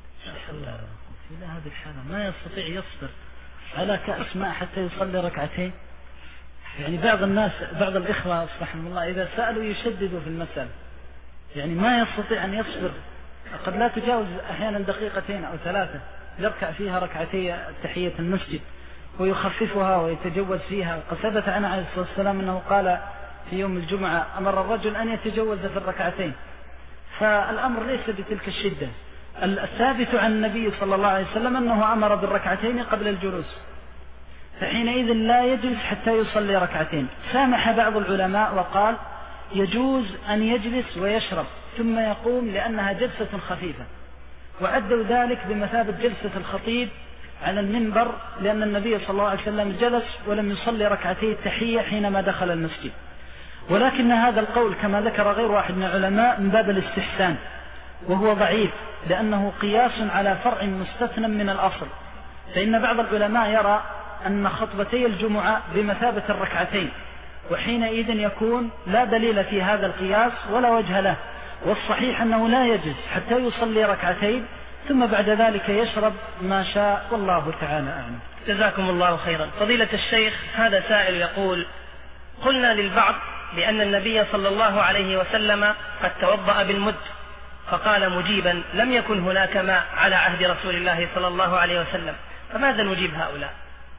Speaker 2: في هذه الحالة ما يستطيع يصبر على كأس ماء حتى يصلي ركعتين. يعني بعض الناس بعض الإخوة رحمه الله إذا سألوا يشددوا في المسألة، يعني ما يستطيع أن يصبر، قد لا تجاوز أحيانا دقيقتين أو ثلاثة يركع فيها ركعتي تحية المسجد ويخففها ويتجوز فيها. قد ثبت عنه عليه الصلاة والسلام أنه قال في يوم الجمعة أمر الرجل أن يتجوز في الركعتين، فالأمر ليس بتلك الشدة. الثابت عن النبي صلى الله عليه وسلم أنه أمر بالركعتين قبل الجلوس، فحينئذ لا يجلس حتى يصلي ركعتين. سامح بعض العلماء وقال يجوز أن يجلس ويشرب ثم يقوم لأنها جلسة خفيفة، وعدوا ذلك بمثابة جلسة الخطيب على المنبر، لأن النبي صلى الله عليه وسلم جلس ولم يصلي ركعتي التحية حينما دخل المسجد. ولكن هذا القول كما ذكر غير واحد من العلماء من باب الاستحسان، وهو ضعيف لأنه قياس على فرع مستثنى من الأصل. فإن بعض العلماء يرى أن خطبتي الجمعة بمثابة الركعتين، وحينئذ يكون لا دليل في هذا القياس ولا وجه له، والصحيح أنه لا يجوز حتى يصلي ركعتين ثم بعد ذلك يشرب ما شاء، والله تعالى أعلم.
Speaker 1: جزاكم الله خيرا. فضيلة الشيخ، هذا سائل يقول: قلنا للبعض بأن النبي صلى الله عليه وسلم قد توضأ بالمد، فقال مجيبا: لم يكن هناك ماء على عهد رسول الله صلى الله عليه وسلم، فماذا نجيب هؤلاء؟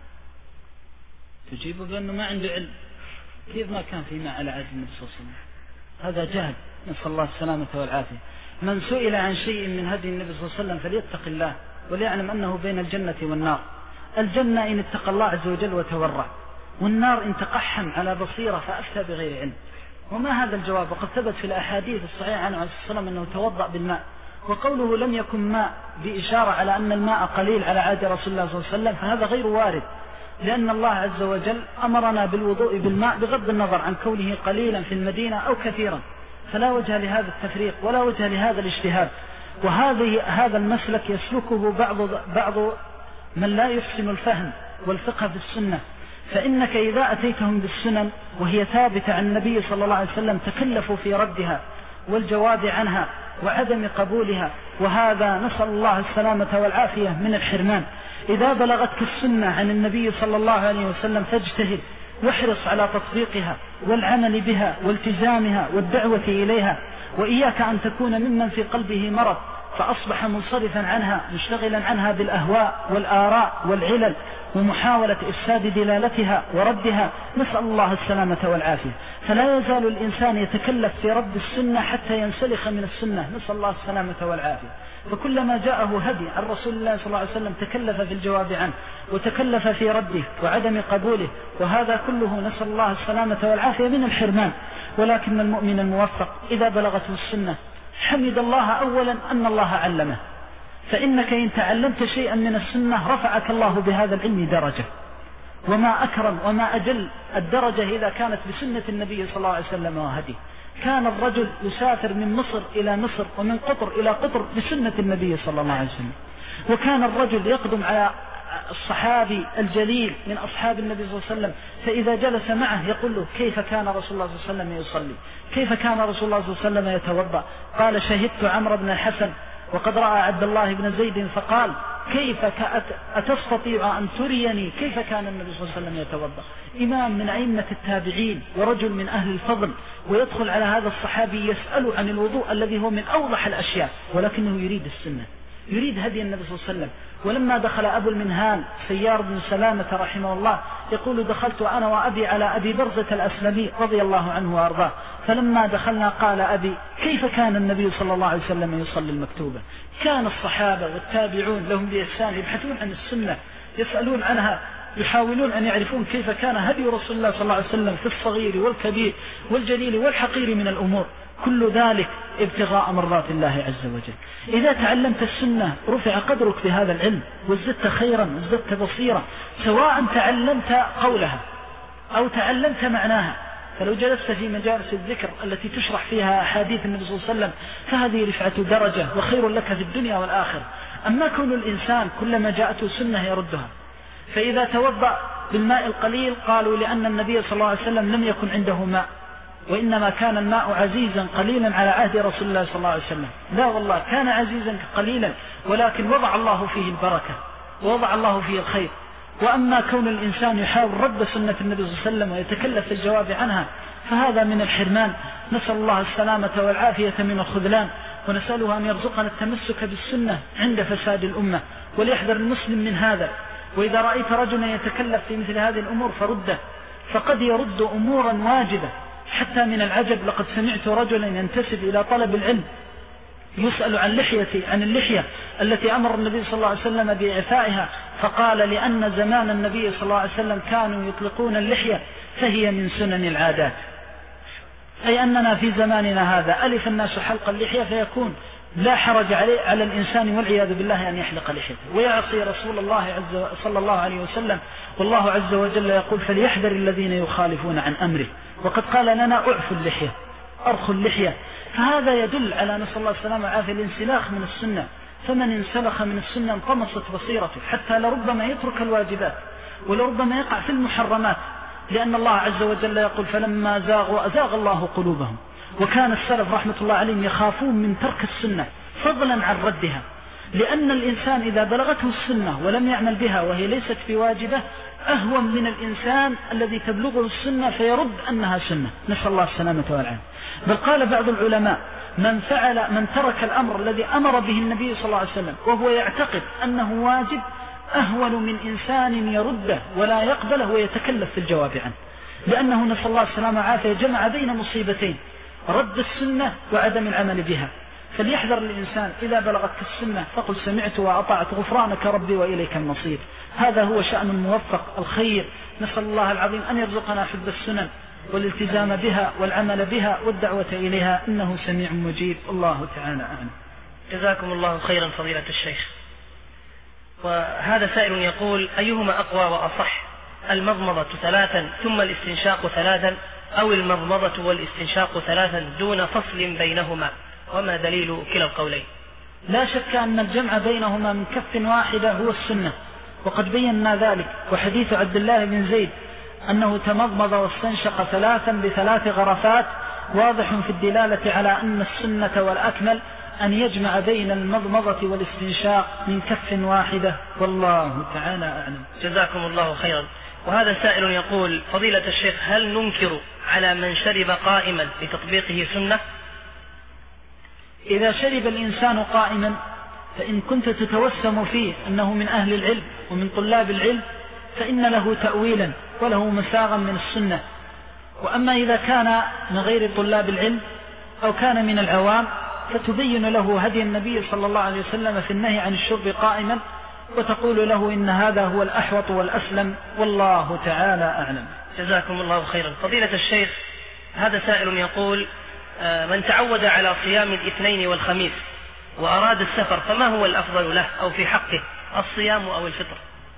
Speaker 2: تجيب بأنه ما عنده علم، كيف ما كان في ماء على عهد النبي صلى الله عليه وسلم؟ هذا جهل، نسأل الله السلامة والعافية. من سئل عن شيء من هدي النبي صلى الله عليه وسلم فليتق الله وليعلم أنه بين الجنة والنار. الجنة إن اتقى الله عز وجل وتورع، والنار إن تقحم على بصيرة فأفتى بغير علم. وما هذا الجواب؟ وقد ثبت في الأحاديث الصحيحة عنه عليه الصلاة والسلام أنه توضأ بالماء، وقوله لم يكن ماء بإشارة على أن الماء قليل على عهد رسول الله صلى الله عليه وسلم، فهذا غير وارد، لأن الله عز وجل أمرنا بالوضوء بالماء بغض النظر عن كونه قليلا في المدينة أو كثيرا، فلا وجه لهذا التفريق ولا وجه لهذا الاجتهاد. هذا المسلك يسلكه بعض من لا يحسن الفهم والفقه في السنة، فإنك إذا أتيتهم بالسنن وهي ثابتة عن النبي صلى الله عليه وسلم تكلفوا في ردها والجواب عنها وعدم قبولها، وهذا نسأل الله السلامة والعافية من الحرمان. إذا بلغتك السنة عن النبي صلى الله عليه وسلم فاجتهد واحرص على تطبيقها والعمل بها والتزامها والدعوة إليها، وإياك أن تكون ممن في قلبه مرض فأصبح منصرفا عنها مشتغلا عنها بالأهواء والآراء والعلل ومحاولة إفساد دلالتها وردها، نسأل الله السلامة والعافية. فلا يزال الإنسان يتكلف في رد السنة حتى ينسلخ من السنة، نسأل الله السلامة والعافية. فكلما جاءه هدي عن رسول الله صلى الله عليه وسلم تكلف في الجواب عنه وتكلف في رده وعدم قبوله، وهذا كله نسأل الله السلامة والعافية من الحرمان. ولكن المؤمن الموفق إذا بلغته السنة حمد الله أولا أن الله علمه، فإنك إن تعلمت شيئا من السنة رفعك الله بهذا العلم درجة، وما أكرم وما أجل الدرجة إذا كانت بسنة النبي صلى الله عليه وسلم وهدي. كان الرجل يسافر من مصر إلى مصر ومن قطر إلى قطر بسنة النبي صلى الله عليه وسلم، وكان الرجل يقدم على الصحابي الجليل من أصحاب النبي صلى الله عليه وسلم، فإذا جلس معه يقول له: كيف كان رسول الله صلى الله عليه وسلم يصلي؟ كيف كان رسول الله صلى الله عليه وسلم يتوضأ؟ قال: شهدت عمرو بن الحسن وقد رأى عبد الله بن زيد فقال: كيف أتستطيع أن تريني كيف كان النبي صلى الله عليه وسلم يتوضأ؟ إمام من أئمة التابعين ورجل من أهل الفضل، ويدخل على هذا الصحابي يسأل عن الوضوء الذي هو من أوضح الأشياء، ولكنه يريد السنة، يريد هدي النبي صلى الله عليه وسلم. ولما دخل أبو المنهال سيار بن سلامة رحمه الله يقول: دخلت أنا وأبي على أبي برزة الأسلمي رضي الله عنه وأرضاه، فلما دخلنا قال أبي: كيف كان النبي صلى الله عليه وسلم يصلي المكتوبة؟ كان الصحابة والتابعون لهم بإحسان يبحثون عن السنة، يسألون عنها، يحاولون أن يعرفون كيف كان هدي رسول الله صلى الله عليه وسلم في الصغير والكبير والجليل والحقير من الأمور، كل ذلك ابتغاء مرضات الله عز وجل. إذا تعلمت السنة رفع قدرك بهذا العلم وازددت خيرا وازددت بصيرة، سواء تعلمت قولها أو تعلمت معناها. فلو جلست في مجالس الذكر التي تشرح فيها أحاديث النبي صلى الله عليه وسلم فهذه رفعة درجة وخير لك في الدنيا والآخرة. أما كون الإنسان كلما جاءته سنة يردها. فإذا توضأ بالماء القليل قالوا لأن النبي صلى الله عليه وسلم لم يكن عنده ماء، وإنما كان الماء عزيزا قليلا على عهد رسول الله صلى الله عليه وسلم. لا والله كان عزيزا قليلا، ولكن وضع الله فيه البركة ووضع الله فيه الخير. وأما كون الإنسان يحاول رد سنة النبي صلى الله عليه وسلم ويتكلف الجواب عنها فهذا من الحرمان. نسأل الله السلامة والعافية من الخذلان، ونسأله أن يرزقنا التمسك بالسنة عند فساد الأمة، وليحذر المسلم من هذا. وإذا رأيت رجلا يتكلف في مثل هذه الأمور فرده، فقد يرد أمورا واجبة. حتى من العجب لقد سمعت رجلا ينتسب إلى طلب العلم يسأل عن اللحية التي أمر النبي صلى الله عليه وسلم بإعفائها، فقال لأن زمان النبي صلى الله عليه وسلم كانوا يطلقون اللحية فهي من سنن العادات. أي أننا في زماننا هذا ألف الناس حلق اللحية، فيكون لا حرج على الإنسان والعياذ بالله أن يحلق لحيته ويعصي رسول الله صلى الله عليه وسلم. والله عز وجل يقول فليحذر الذين يخالفون عن أمره، وقد قال لنا أعفوا اللحية أرخوا اللحية. فهذا يدل على نسأل الله السلامة والعافية الانسلاخ من السنة. فمن انسلخ من السنة انطمست بصيرته، حتى لربما يترك الواجبات ولربما يقع في المحرمات، لأن الله عز وجل يقول فلما زاغوا أزاغ الله قلوبهم. وكان السلف رحمة الله عليهم يخافون من ترك السنة فضلا عن ردها، لأن الإنسان إذا بلغته السنة ولم يعمل بها وهي ليست بواجبة أهون من الإنسان الذي تبلغه السنة فيرد أنها سنة. نسأل الله السلامة والعافية. بل قال بعض العلماء من ترك الأمر الذي أمر به النبي صلى الله عليه وسلم وهو يعتقد أنه واجب أهون من إنسان يرده ولا يقبله ويتكلف في الجواب عنه، لأنه نسأل الله السلامة والعافية جمع بين مصيبتين: رد السنة وعدم العمل بها. فليحذر الإنسان إذا بلغت السنة فقل سمعت وأطعت غفرانك ربي وإليك المصير. هذا هو شأن الموفق الخير. نسأل الله العظيم أن يرزقنا حب السنن والالتزام بها والعمل بها والدعوة إليها، إنه سميع مجيب. الله تعالى أعلم.
Speaker 1: جزاكم الله خيرا فضيلة الشيخ. وهذا سائل يقول: أيهما أقوى وأصح، المضمضة 3 ثم الاستنشاق 3 أو المضمضة والاستنشاق 3 دون فصل بينهما، وما دليل كلا القولين؟
Speaker 2: لا شك أن الجمع بينهما من كف واحدة هو السنة، وقد بينا ذلك. وحديث عبد الله بن زيد أنه تمضمض واستنشق 3 ب3 غرفات واضح في الدلالة على أن السنة والأكمل أن يجمع بين المضمضة والاستنشاق من كف واحدة، والله تعالى أعلم.
Speaker 1: جزاكم الله خيرا. وهذا سائل يقول: فضيلة الشيخ، هل ننكر على من شرب قائما لتطبيقه سنة؟
Speaker 2: إذا شرب الإنسان قائما فإن كنت تتوسم فيه أنه من أهل العلم ومن طلاب العلم فإن له تأويلا وله مساغا من السنة. وأما إذا كان من غير طلاب العلم أو كان من العوام فتبين له هدي النبي صلى الله عليه وسلم في النهي عن الشرب قائما، وتقول له إن هذا هو الأحوط والأسلم، والله تعالى أعلم.
Speaker 1: جزاكم الله خيرا. فضيلة الشيخ، هذا سائل يقول: من تعود على صيام الاثنين والخميس وأراد السفر فما هو الأفضل له أو في حقه، الصيام أو الفطر؟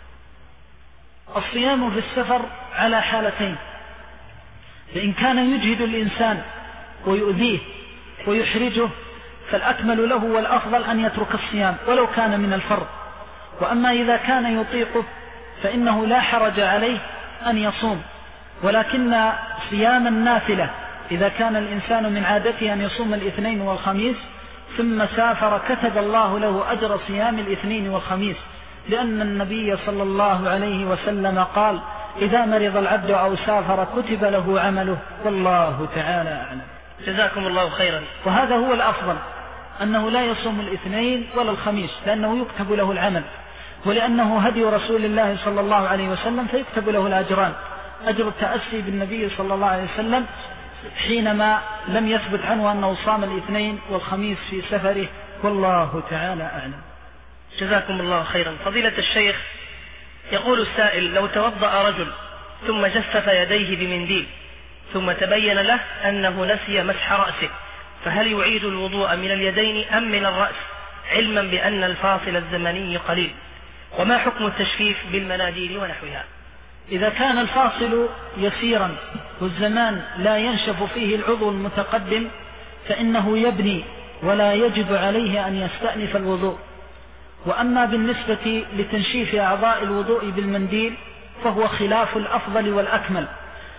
Speaker 2: الصيام في السفر على حالتين: فإن كان يجهد الإنسان ويؤذيه ويحرجه فالأكمل له والأفضل أن يترك الصيام ولو كان من الفرض. وأما إذا كان يطيقه فإنه لا حرج عليه أن يصوم، ولكن صيام النافلة إذا كان الإنسان من عادته أن يصوم الاثنين والخميس ثم سافر كتب الله له أجر صيام الاثنين والخميس، لأن النبي صلى الله عليه وسلم قال: إذا مرض العبد أو سافر كتب له عمله، والله تعالى أعلم.
Speaker 1: جزاكم الله خيرا.
Speaker 2: وهذا هو الأفضل، أنه لا يصوم الاثنين ولا الخميس، لأنه يكتب له العمل، ولأنه هدي رسول الله صلى الله عليه وسلم فيكتب له الأجران: أجر التأسي بالنبي صلى الله عليه وسلم حينما لم يثبت عنه أنه صام الاثنين والخميس في سفره، والله تعالى أعلم.
Speaker 1: جزاكم الله خيرا. فضيلة الشيخ، يقول السائل: لو توضأ رجل ثم جفف يديه بمنديل ثم تبين له أنه نسي مسح رأسه، فهل يعيد الوضوء من اليدين أم من الرأس، علما بأن الفاصل الزمني قليل؟ وما حكم التشفيف بالمناديل ونحوها؟
Speaker 2: إذا كان الفاصل يسيرا والزمان لا ينشف فيه العضو المتقدم فإنه يبني ولا يجب عليه أن يستأنف الوضوء. وأما بالنسبة لتنشيف أعضاء الوضوء بالمنديل فهو خلاف الأفضل والأكمل،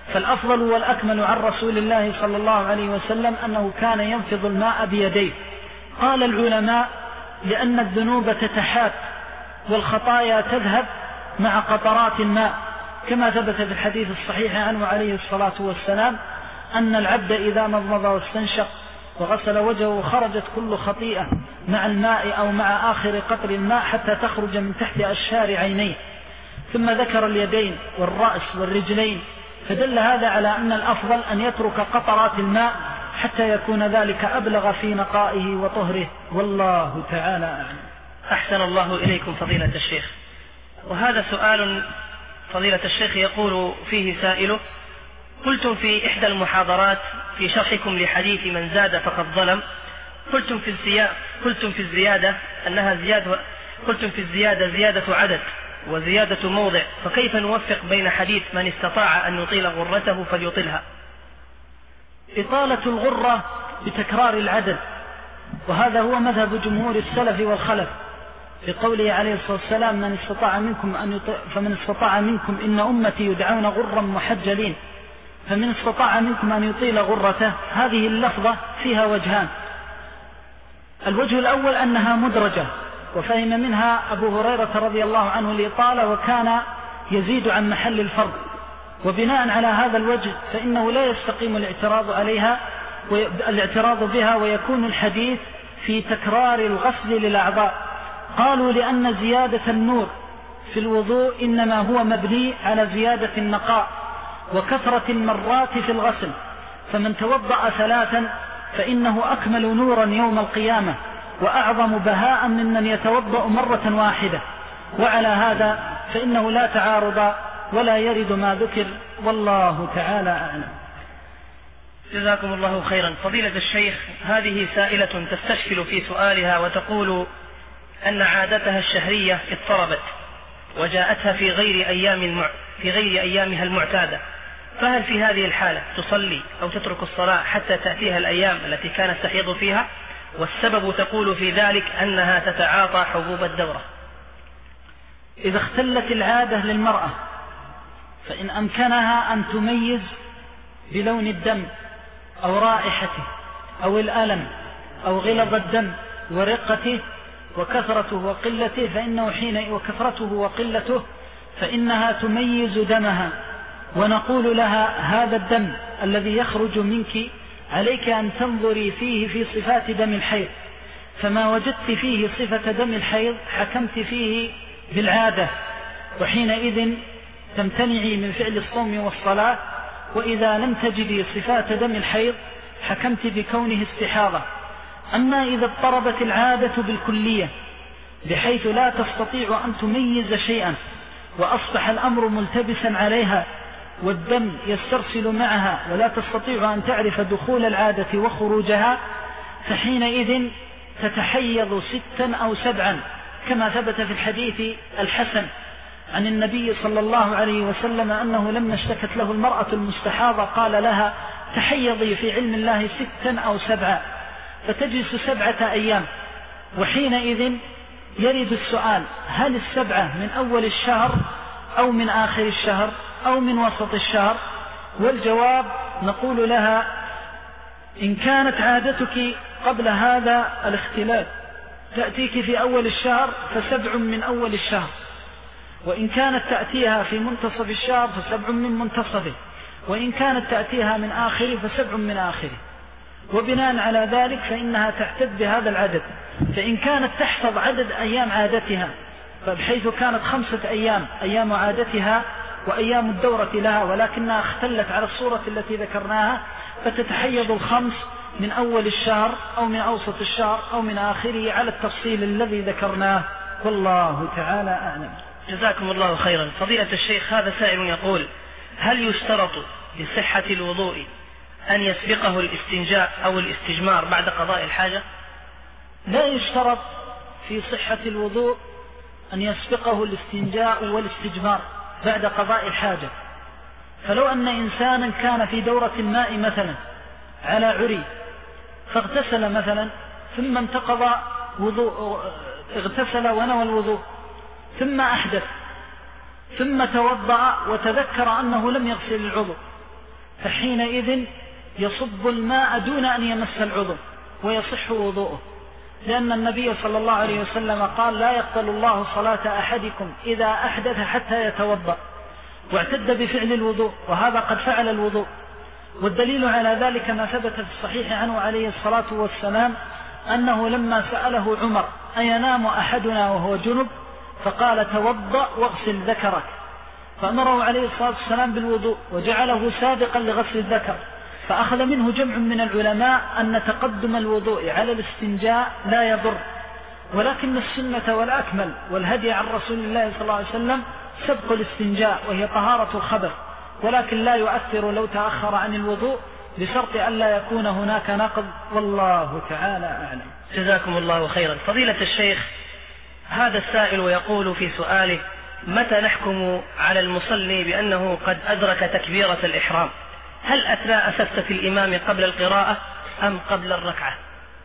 Speaker 2: فالأفضل والأكمل عن رسول الله صلى الله عليه وسلم أنه كان ينفض الماء بيديه. قال العلماء لأن الذنوب تتحات والخطايا تذهب مع قطرات الماء، كما ثبت في الحديث الصحيح عنه عليه الصلاة والسلام أن العبد إذا مضمض واستنشق وغسل وجهه خرجت كل خطيئة مع الماء أو مع آخر قطر الماء حتى تخرج من تحت أشفار عينيه. ثم ذكر اليدين والرأس والرجلين، فدل هذا على أن الأفضل أن يترك قطرات الماء حتى يكون ذلك أبلغ في نقائه وطهره، والله تعالى أعلم.
Speaker 1: أحسن الله إليكم فضيلة الشيخ. وهذا سؤال فضيلة الشيخ يقول فيه سائله: قلتم في إحدى المحاضرات في شرحكم لحديث من زاد فقد ظلم، قلتم في الزيادة أنها زيادة عدد وزيادة موضع، فكيف نوفق بين حديث من استطاع أن يطيل غرته فليطلها؟
Speaker 2: إطالة الغرة بتكرار العدد، وهذا هو مذهب جمهور السلف والخلف، بقوله عليه الصلاة والسلام: فمن استطاع منكم إن أمتي يدعون غرا محجلين، فمن استطاع منكم أن يطيل غرته. هذه اللفظة فيها وجهان: الوجه الأول أنها مدرجة، وفهم منها أبو هريرة رضي الله عنه الإطالة وكان يزيد عن محل الفرض، وبناء على هذا الوجه فإنه لا يستقيم الاعتراض بها ويكون الحديث في تكرار الغسل للأعضاء. قالوا لأن زيادة النور في الوضوء إنما هو مبني على زيادة النقاء وكثرة المرات في الغسل، فمن توضأ 3 فإنه أكمل نورا يوم القيامة وأعظم بهاء ممن يتوضأ مرة واحدة، وعلى هذا فإنه لا تعارض ولا يرد ما ذكر، والله تعالى أعلم.
Speaker 1: جزاكم الله خيرا. فضيلة الشيخ، هذه سائلة تستشكل في سؤالها وتقول أن عادتها الشهرية اضطربت وجاءتها في غير أيامها المعتادة، فهل في هذه الحالة تصلي أو تترك الصلاة حتى تأتيها الأيام التي كانت تحيض فيها؟ والسبب تقول في ذلك أنها تتعاطى حبوب الدورة.
Speaker 2: إذا اختلت العادة للمرأة فإن أمكنها أن تميز بلون الدم أو رائحته أو الألم أو غلظ الدم ورقته وكثرته وقلته فإنها تميز دمها، ونقول لها: هذا الدم الذي يخرج منك عليك أن تنظري فيه في صفات دم الحيض، فما وجدت فيه صفة دم الحيض حكمت فيه بالعادة، وحينئذ تمتنعي من فعل الصوم والصلاة، وإذا لم تجدي صفات دم الحيض حكمت بكونه استحاضة. أما إذا اضطربت العادة بالكلية بحيث لا تستطيع أن تميز شيئا وأصبح الأمر ملتبسا عليها والدم يسترسل معها ولا تستطيع أن تعرف دخول العادة وخروجها، فحينئذ تتحيض 6 أو 7 كما ثبت في الحديث الحسن عن النبي صلى الله عليه وسلم أنه لما اشتكت له المرأة المستحاضة قال لها: تحيضي في علم الله 6 أو 7، فتجلس 7 أيام. وحينئذ يرد السؤال: هل 7 من أول الشهر أو من آخر الشهر أو من وسط الشهر؟ والجواب نقول لها: إن كانت عادتك قبل هذا الاختلاف تأتيك في أول الشهر ف7 من أول الشهر، وإن كانت تأتيها في منتصف الشهر ف7 من منتصفه، وإن كانت تأتيها من آخره ف7 من آخره. وبناء على ذلك فإنها تعتد بهذا العدد. فإن كانت تحفظ عدد أيام عادتها فبحيث كانت 5 أيام عادتها وأيام الدورة لها، ولكنها اختلت على الصورة التي ذكرناها، فتتحيض 5 من أول الشهر أو من أوسط الشهر أو من آخره على التفصيل الذي ذكرناه، والله تعالى أعلم.
Speaker 1: جزاكم الله خيرا. فضيلة الشيخ، هذا سائل يقول: هل يشترط لصحة الوضوء أن يسبقه الاستنجاء أو الاستجمار بعد قضاء الحاجة؟
Speaker 2: لا يشترط في صحة الوضوء أن يسبقه الاستنجاء والاستجمار بعد قضاء الحاجة. فلو أن إنسانا كان في دورة الماء مثلا على عري فاغتسل مثلا ثم انتقض اغتسل ونوى الوضوء ثم أحدث ثم توضأ وتذكر أنه لم يغسل العضو فحينئذ يصب الماء دون أن يمس العضو ويصح وضوءه، لأن النبي صلى الله عليه وسلم قال: لا يقبل الله صلاة أحدكم إذا أحدث حتى يتوضأ، واعتد بفعل الوضوء، وهذا قد فعل الوضوء. والدليل على ذلك ما ثبت في الصحيح عنه عليه الصلاة والسلام أنه لما سأله عمر: أينام أحدنا وهو جنب؟ فقال: توضأ واغسل ذكرك، فأمره عليه الصلاة والسلام بالوضوء وجعله سابقا لغسل الذكر. فأخذ منه جمع من العلماء أن تقدم الوضوء على الاستنجاء لا يضر، ولكن السنة والأكمل والهدي عن رسول الله صلى الله عليه وسلم سبق الاستنجاء، وهي طهارة الخبث، ولكن لا يؤثر لو تأخر عن الوضوء بشرط أن لا يكون هناك نقض، والله تعالى أعلم.
Speaker 1: جزاكم الله خيرا. فضيلة الشيخ، هذا السائل يقول في سؤاله: متى نحكم على المصلي بأنه قد أدرك تكبيرة الإحرام؟ هل أثناء سفتة الإمام قبل القراءة أم قبل الركعة؟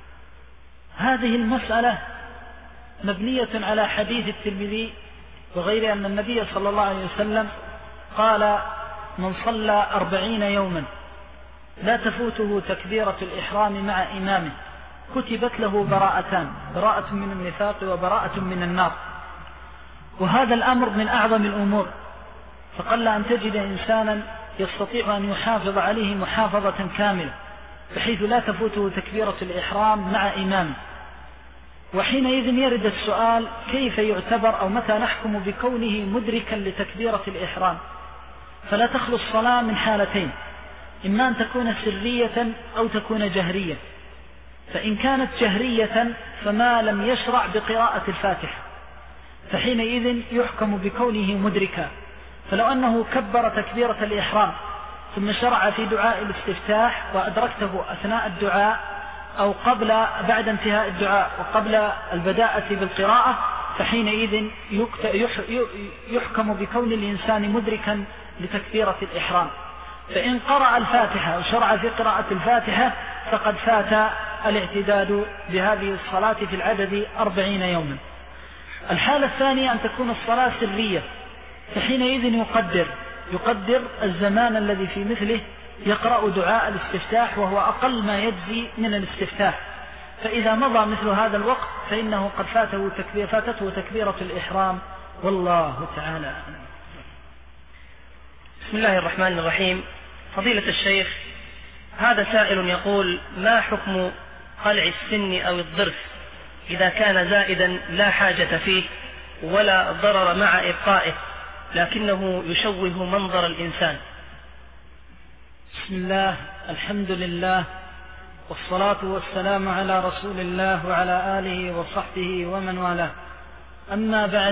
Speaker 2: هذه المسألة مبنية على حديث الترمذي وغير أن النبي صلى الله عليه وسلم قال: من صلى 40 يوما لا تفوته تكبيرة الإحرام مع إمامه كتبت له براءتان: براءة من النفاق وبراءة من النار. وهذا الأمر من أعظم الأمور، فقل أن تجد إنسانا يستطيع أن يحافظ عليه محافظة كاملة بحيث لا تفوته تكبيرة الإحرام مع إمامه. وحينئذ يرد السؤال: كيف يعتبر أو متى نحكم بكونه مدركا لتكبيرة الإحرام؟ فلا تخلو الصلاة من حالتين: إما أن تكون سرية أو تكون جهرية. فإن كانت جهرية فما لم يشرع بقراءة الفاتحة، فحينئذ يحكم بكونه مدركا. فلو أنه كبر تكبيرة الإحرام ثم شرع في دعاء الاستفتاح وأدركته أثناء الدعاء أو بعد انتهاء الدعاء وقبل البداءة بالقراءة، فحينئذ يحكم بكون الإنسان مدركا لتكبيرة الإحرام. فإن قرأ الفاتحة وشرع في قراءة الفاتحة فقد فات الاعتداد بهذه الصلاة في العدد 40 يوما. الحالة الثانية أن تكون الصلاة سرية، فحينئذ يقدر الزمان الذي في مثله يقرأ دعاء الاستفتاح، وهو أقل ما يجزي من الاستفتاح. فإذا مضى مثل هذا الوقت فإنه قد فاتته تكبيرة الإحرام، والله تعالى أعلم.
Speaker 1: بسم الله الرحمن الرحيم. فضيلة الشيخ، هذا سائل يقول: ما حكم قلع السن أو الضرس إذا كان زائدا لا حاجة فيه ولا ضرر مع إبقائه لكنه يشوه منظر الإنسان؟
Speaker 2: بسم الله، الحمد لله، والصلاة والسلام على رسول الله وعلى آله وصحبه ومن والاه. أما بعد،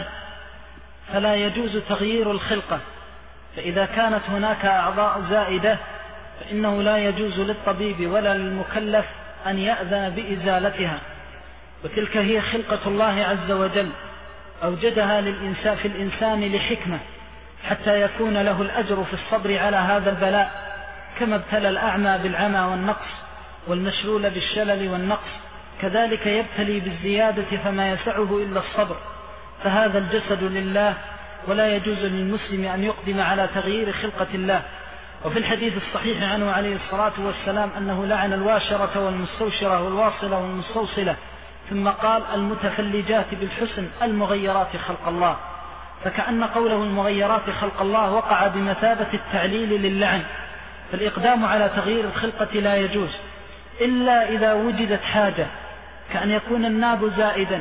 Speaker 2: فلا يجوز تغيير الخلقة، فإذا كانت هناك أعضاء زائدة فإنه لا يجوز للطبيب ولا للمكلف أن يأذن بإزالتها، وتلك هي خلقة الله عز وجل أوجدها في الإنسان لحكمة حتى يكون له الأجر في الصبر على هذا البلاء، كما ابتلى الأعمى بالعمى والنقص والمشلول بالشلل والنقص، كذلك يبتلي بالزيادة فما يسعه إلا الصبر. فهذا الجسد لله، ولا يجوز للمسلم أن يقدم على تغيير خلقة الله. وفي الحديث الصحيح عنه عليه الصلاة والسلام أنه لعن الواشرة والمستوشرة والواصلة والمستوصلة، ثم قال: المتفلجات بالحسن المغيرات خلق الله. فكأن قوله المغيرات خلق الله وقع بمثابة التعليل للعن. فالإقدام على تغيير الخلقة لا يجوز إلا إذا وجدت حاجة، كأن يكون الناب زائدا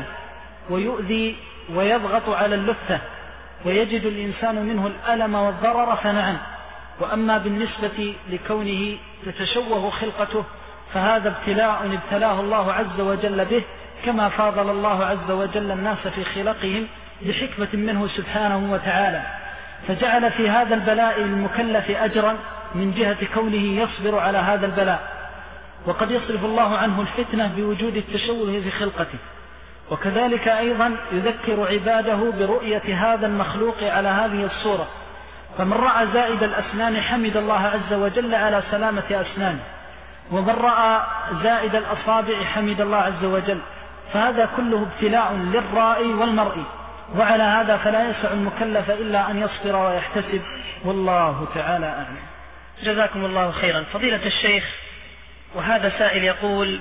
Speaker 2: ويؤذي ويضغط على اللثة ويجد الإنسان منه الألم والضرر فنعم. وأما بالنسبة لكونه تتشوه خلقته فهذا ابتلاء ابتلاه الله عز وجل به، كما فاضل الله عز وجل الناس في خلقهم بحكمة منه سبحانه وتعالى، فجعل في هذا البلاء للمكلف أجرا من جهة كونه يصبر على هذا البلاء. وقد يصرف الله عنه الفتنة بوجود التشوه في خلقته. وكذلك أيضا يذكر عباده برؤية هذا المخلوق على هذه الصورة، فمن رأى زائد الأسنان حمد الله عز وجل على سلامة أسنانه، ومن رأى زائد الأصابع حمد الله عز وجل. فهذا كله ابتلاء للرائي والمرئي، وعلى هذا فلا يسع المكلف إلا أن يصبر ويحتسب، والله تعالى أعلم.
Speaker 1: جزاكم الله خيرا. فضيلة الشيخ، وهذا سائل يقول: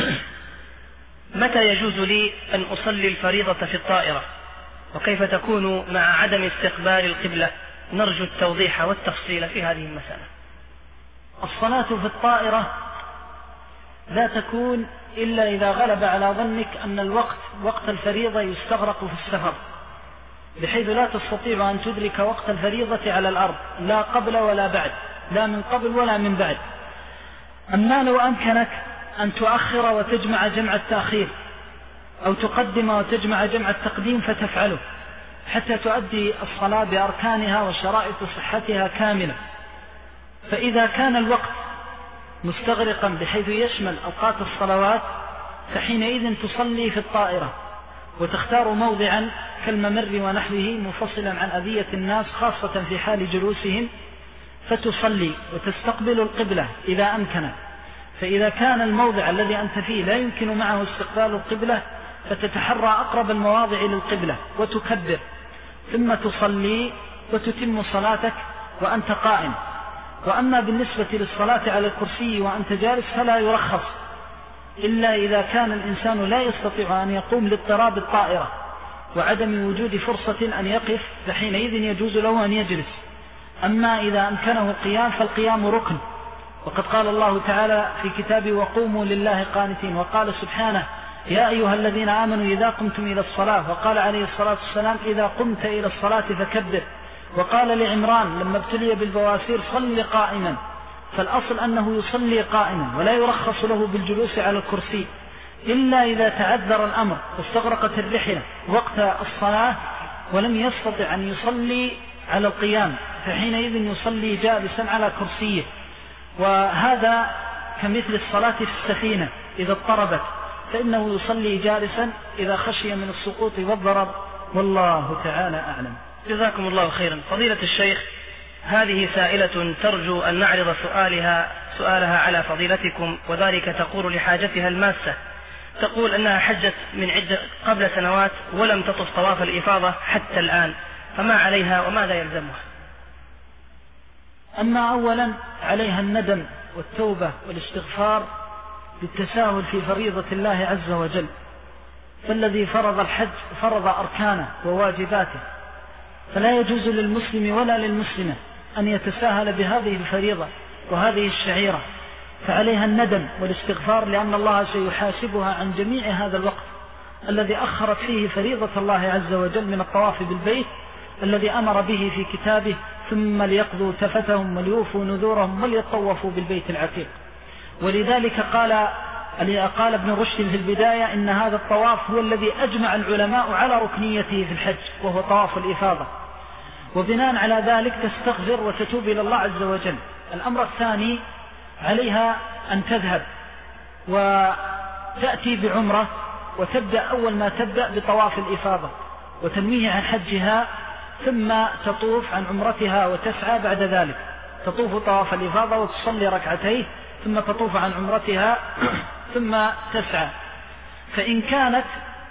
Speaker 1: متى يجوز لي أن أصلي الفريضة في الطائرة؟ وكيف تكون مع عدم استقبال القبلة؟ نرجو التوضيح والتفصيل في هذه المسألة.
Speaker 2: الصلاة في الطائرة لا تكون إلا إذا غلب على ظنك أن الوقت وقت الفريضة يستغرق في السفر، بحيث لا تستطيع أن تدرك وقت الفريضة على الأرض، لا قبل ولا بعد، لا من قبل ولا من بعد. أما لو أمكنك أن تؤخر وتجمع جمع التأخير، أو تقدم وتجمع جمع التقديم، فتفعله حتى تؤدي الصلاة بأركانها وشرائط صحتها كاملة. فإذا كان الوقت مستغرقا بحيث يشمل أوقات الصلوات، فحينئذ تصلي في الطائرة، وتختار موضعا كالممر ونحوه مفصلا عن أذية الناس خاصة في حال جلوسهم، فتصلي وتستقبل القبلة إذا أمكن. فإذا كان الموضع الذي أنت فيه لا يمكن معه استقبال القبلة، فتتحرى أقرب المواضع للقبلة وتكبر، ثم تصلي وتتم صلاتك وأنت قائم. وأما بالنسبة للصلاة على الكرسي وأنت جالس فلا يرخص، إلا إذا كان الإنسان لا يستطيع أن يقوم لاضطراب الطائرة وعدم وجود فرصة أن يقف، فحينئذ يجوز له أن يجلس. أما إذا أمكنه القيام فالقيام ركن، وقد قال الله تعالى في كتابه: وقوموا لله قانتين. وقال سبحانه: يا أيها الذين آمنوا إذا قمتم إلى الصلاة. وقال عليه الصلاة والسلام: إذا قمت إلى الصلاة فكبر. وقال لعمران لما ابتلي بالبواسير: صل قائما. فالأصل أنه يصلي قائما، ولا يرخص له بالجلوس على الكرسي إلا إذا تعذر الأمر واستغرقت الرحلة وقت الصلاة ولم يستطع أن يصلي على القيام، فحينئذ يصلي جالسا على كرسيه. وهذا كمثل الصلاة في السفينة إذا اضطربت، فإنه يصلي جالسا إذا خشي من السقوط والضرر، والله تعالى أعلم.
Speaker 1: جزاكم الله خيرا. فضيلة الشيخ، هذه سائلة ترجو أن نعرض سؤالها على فضيلتكم، وذلك تقول لحاجتها الماسة. تقول أنها حجت من عدة قبل سنوات ولم تطف طواف الإفاضة حتى الآن، فما عليها وماذا يلزمها؟
Speaker 2: أما أولا عليها الندم والتوبة والاستغفار بالتساهل في فريضة الله عز وجل، فالذي فرض الحج فرض أركانه وواجباته، فلا يجوز للمسلم ولا للمسلمة أن يتساهل بهذه الفريضة وهذه الشعيرة، فعليها الندم والاستغفار، لأن الله سيحاسبها عن جميع هذا الوقت الذي أخرت فيه فريضة الله عز وجل من الطواف بالبيت الذي أمر به في كتابه: ثم ليقضوا تفتهم وليوفوا نذورهم وليطوفوا بالبيت العتيق. ولذلك قال ابن رشد في البداية: إن هذا الطواف هو الذي أجمع العلماء على ركنيته في الحج، وهو طواف الإفاضة. وبناء على ذلك تستغفر وتتوب إلى الله عز وجل. الأمر الثاني، عليها أن تذهب وتأتي بعمرة، وتبدأ أول ما تبدأ بطواف الإفاضة وتنويه عن حجها، ثم تطوف عن عمرتها وتسعى بعد ذلك. تطوف طواف الإفاضة وتصلي ركعتين، ثم تطوف عن عمرتها ثم تسعى. فإن كانت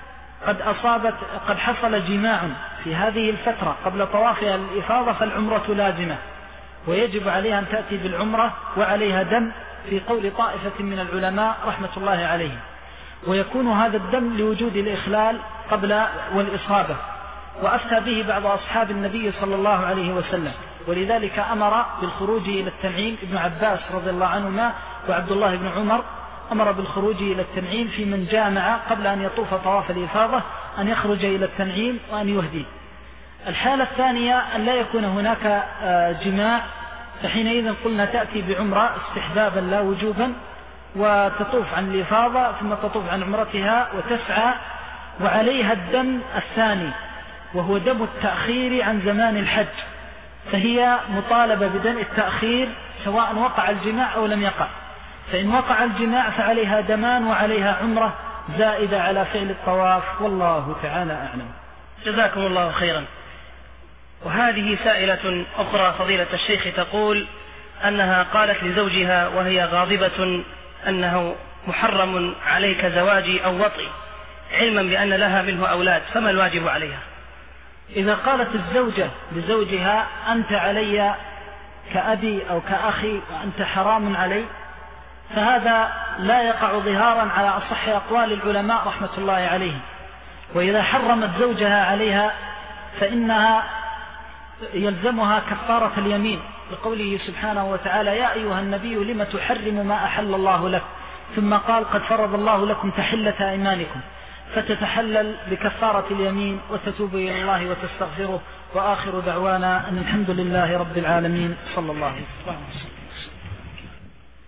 Speaker 2: قد حصل جماع في هذه الفترة قبل طوافها الإفاضة فالعمرة لازمة، ويجب عليها أن تأتي بالعمرة، وعليها دم في قول طائفة من العلماء رحمة الله عليهم، ويكون هذا الدم لوجود الإخلال قبل والإصابة، وأفتى به بعض أصحاب النبي صلى الله عليه وسلم. ولذلك أمر بالخروج إلى التنعيم ابن عباس رضي الله عنهما وعبد الله بن عمر، أمر بالخروج إلى التنعيم في من جامع قبل أن يطوف طواف الإفاضة أن يخرج إلى التنعيم وأن يهدي. الحالة الثانية أن لا يكون هناك جماع، فحينئذ قلنا تأتي بعمرة استحبابا لا وجوبا، وتطوف عن الإفاضة ثم تطوف عن عمرتها وتسعى. وعليها الدم الثاني وهو دم التأخير عن زمان الحج، فهي مطالبة بدم التأخير سواء وقع الجماع أو لم يقع. فإن وقع الجماع فعليها دمان وعليها عمرة زائدة على فعل الطواف، والله تعالى أعلم.
Speaker 1: جزاكم الله خيرا. وهذه سائلة أخرى فضيلة الشيخ تقول أنها قالت لزوجها وهي غاضبة أنه محرم عليك زواجي أو وطئي، علما بأن لها منه أولاد، فما الواجب عليها؟
Speaker 2: إذا قالت الزوجة لزوجها: أنت علي كأبي أو كأخي وأنت حرام علي، فهذا لا يقع ظهارا على أصح أقوال العلماء رحمة الله عليهم. وإذا حرمت زوجها عليها فإنها يلزمها كفارة اليمين، لقوله سبحانه وتعالى: يا أيها النبي لم تحرم ما أحل الله لك، ثم قال: قد فرض الله لكم تحلة أيمانكم، فتتحلل بكفارة اليمين وتتوب إلى الله وتستغفره. وآخر دعوانا أن الحمد لله رب العالمين، صلى الله عليه وسلم.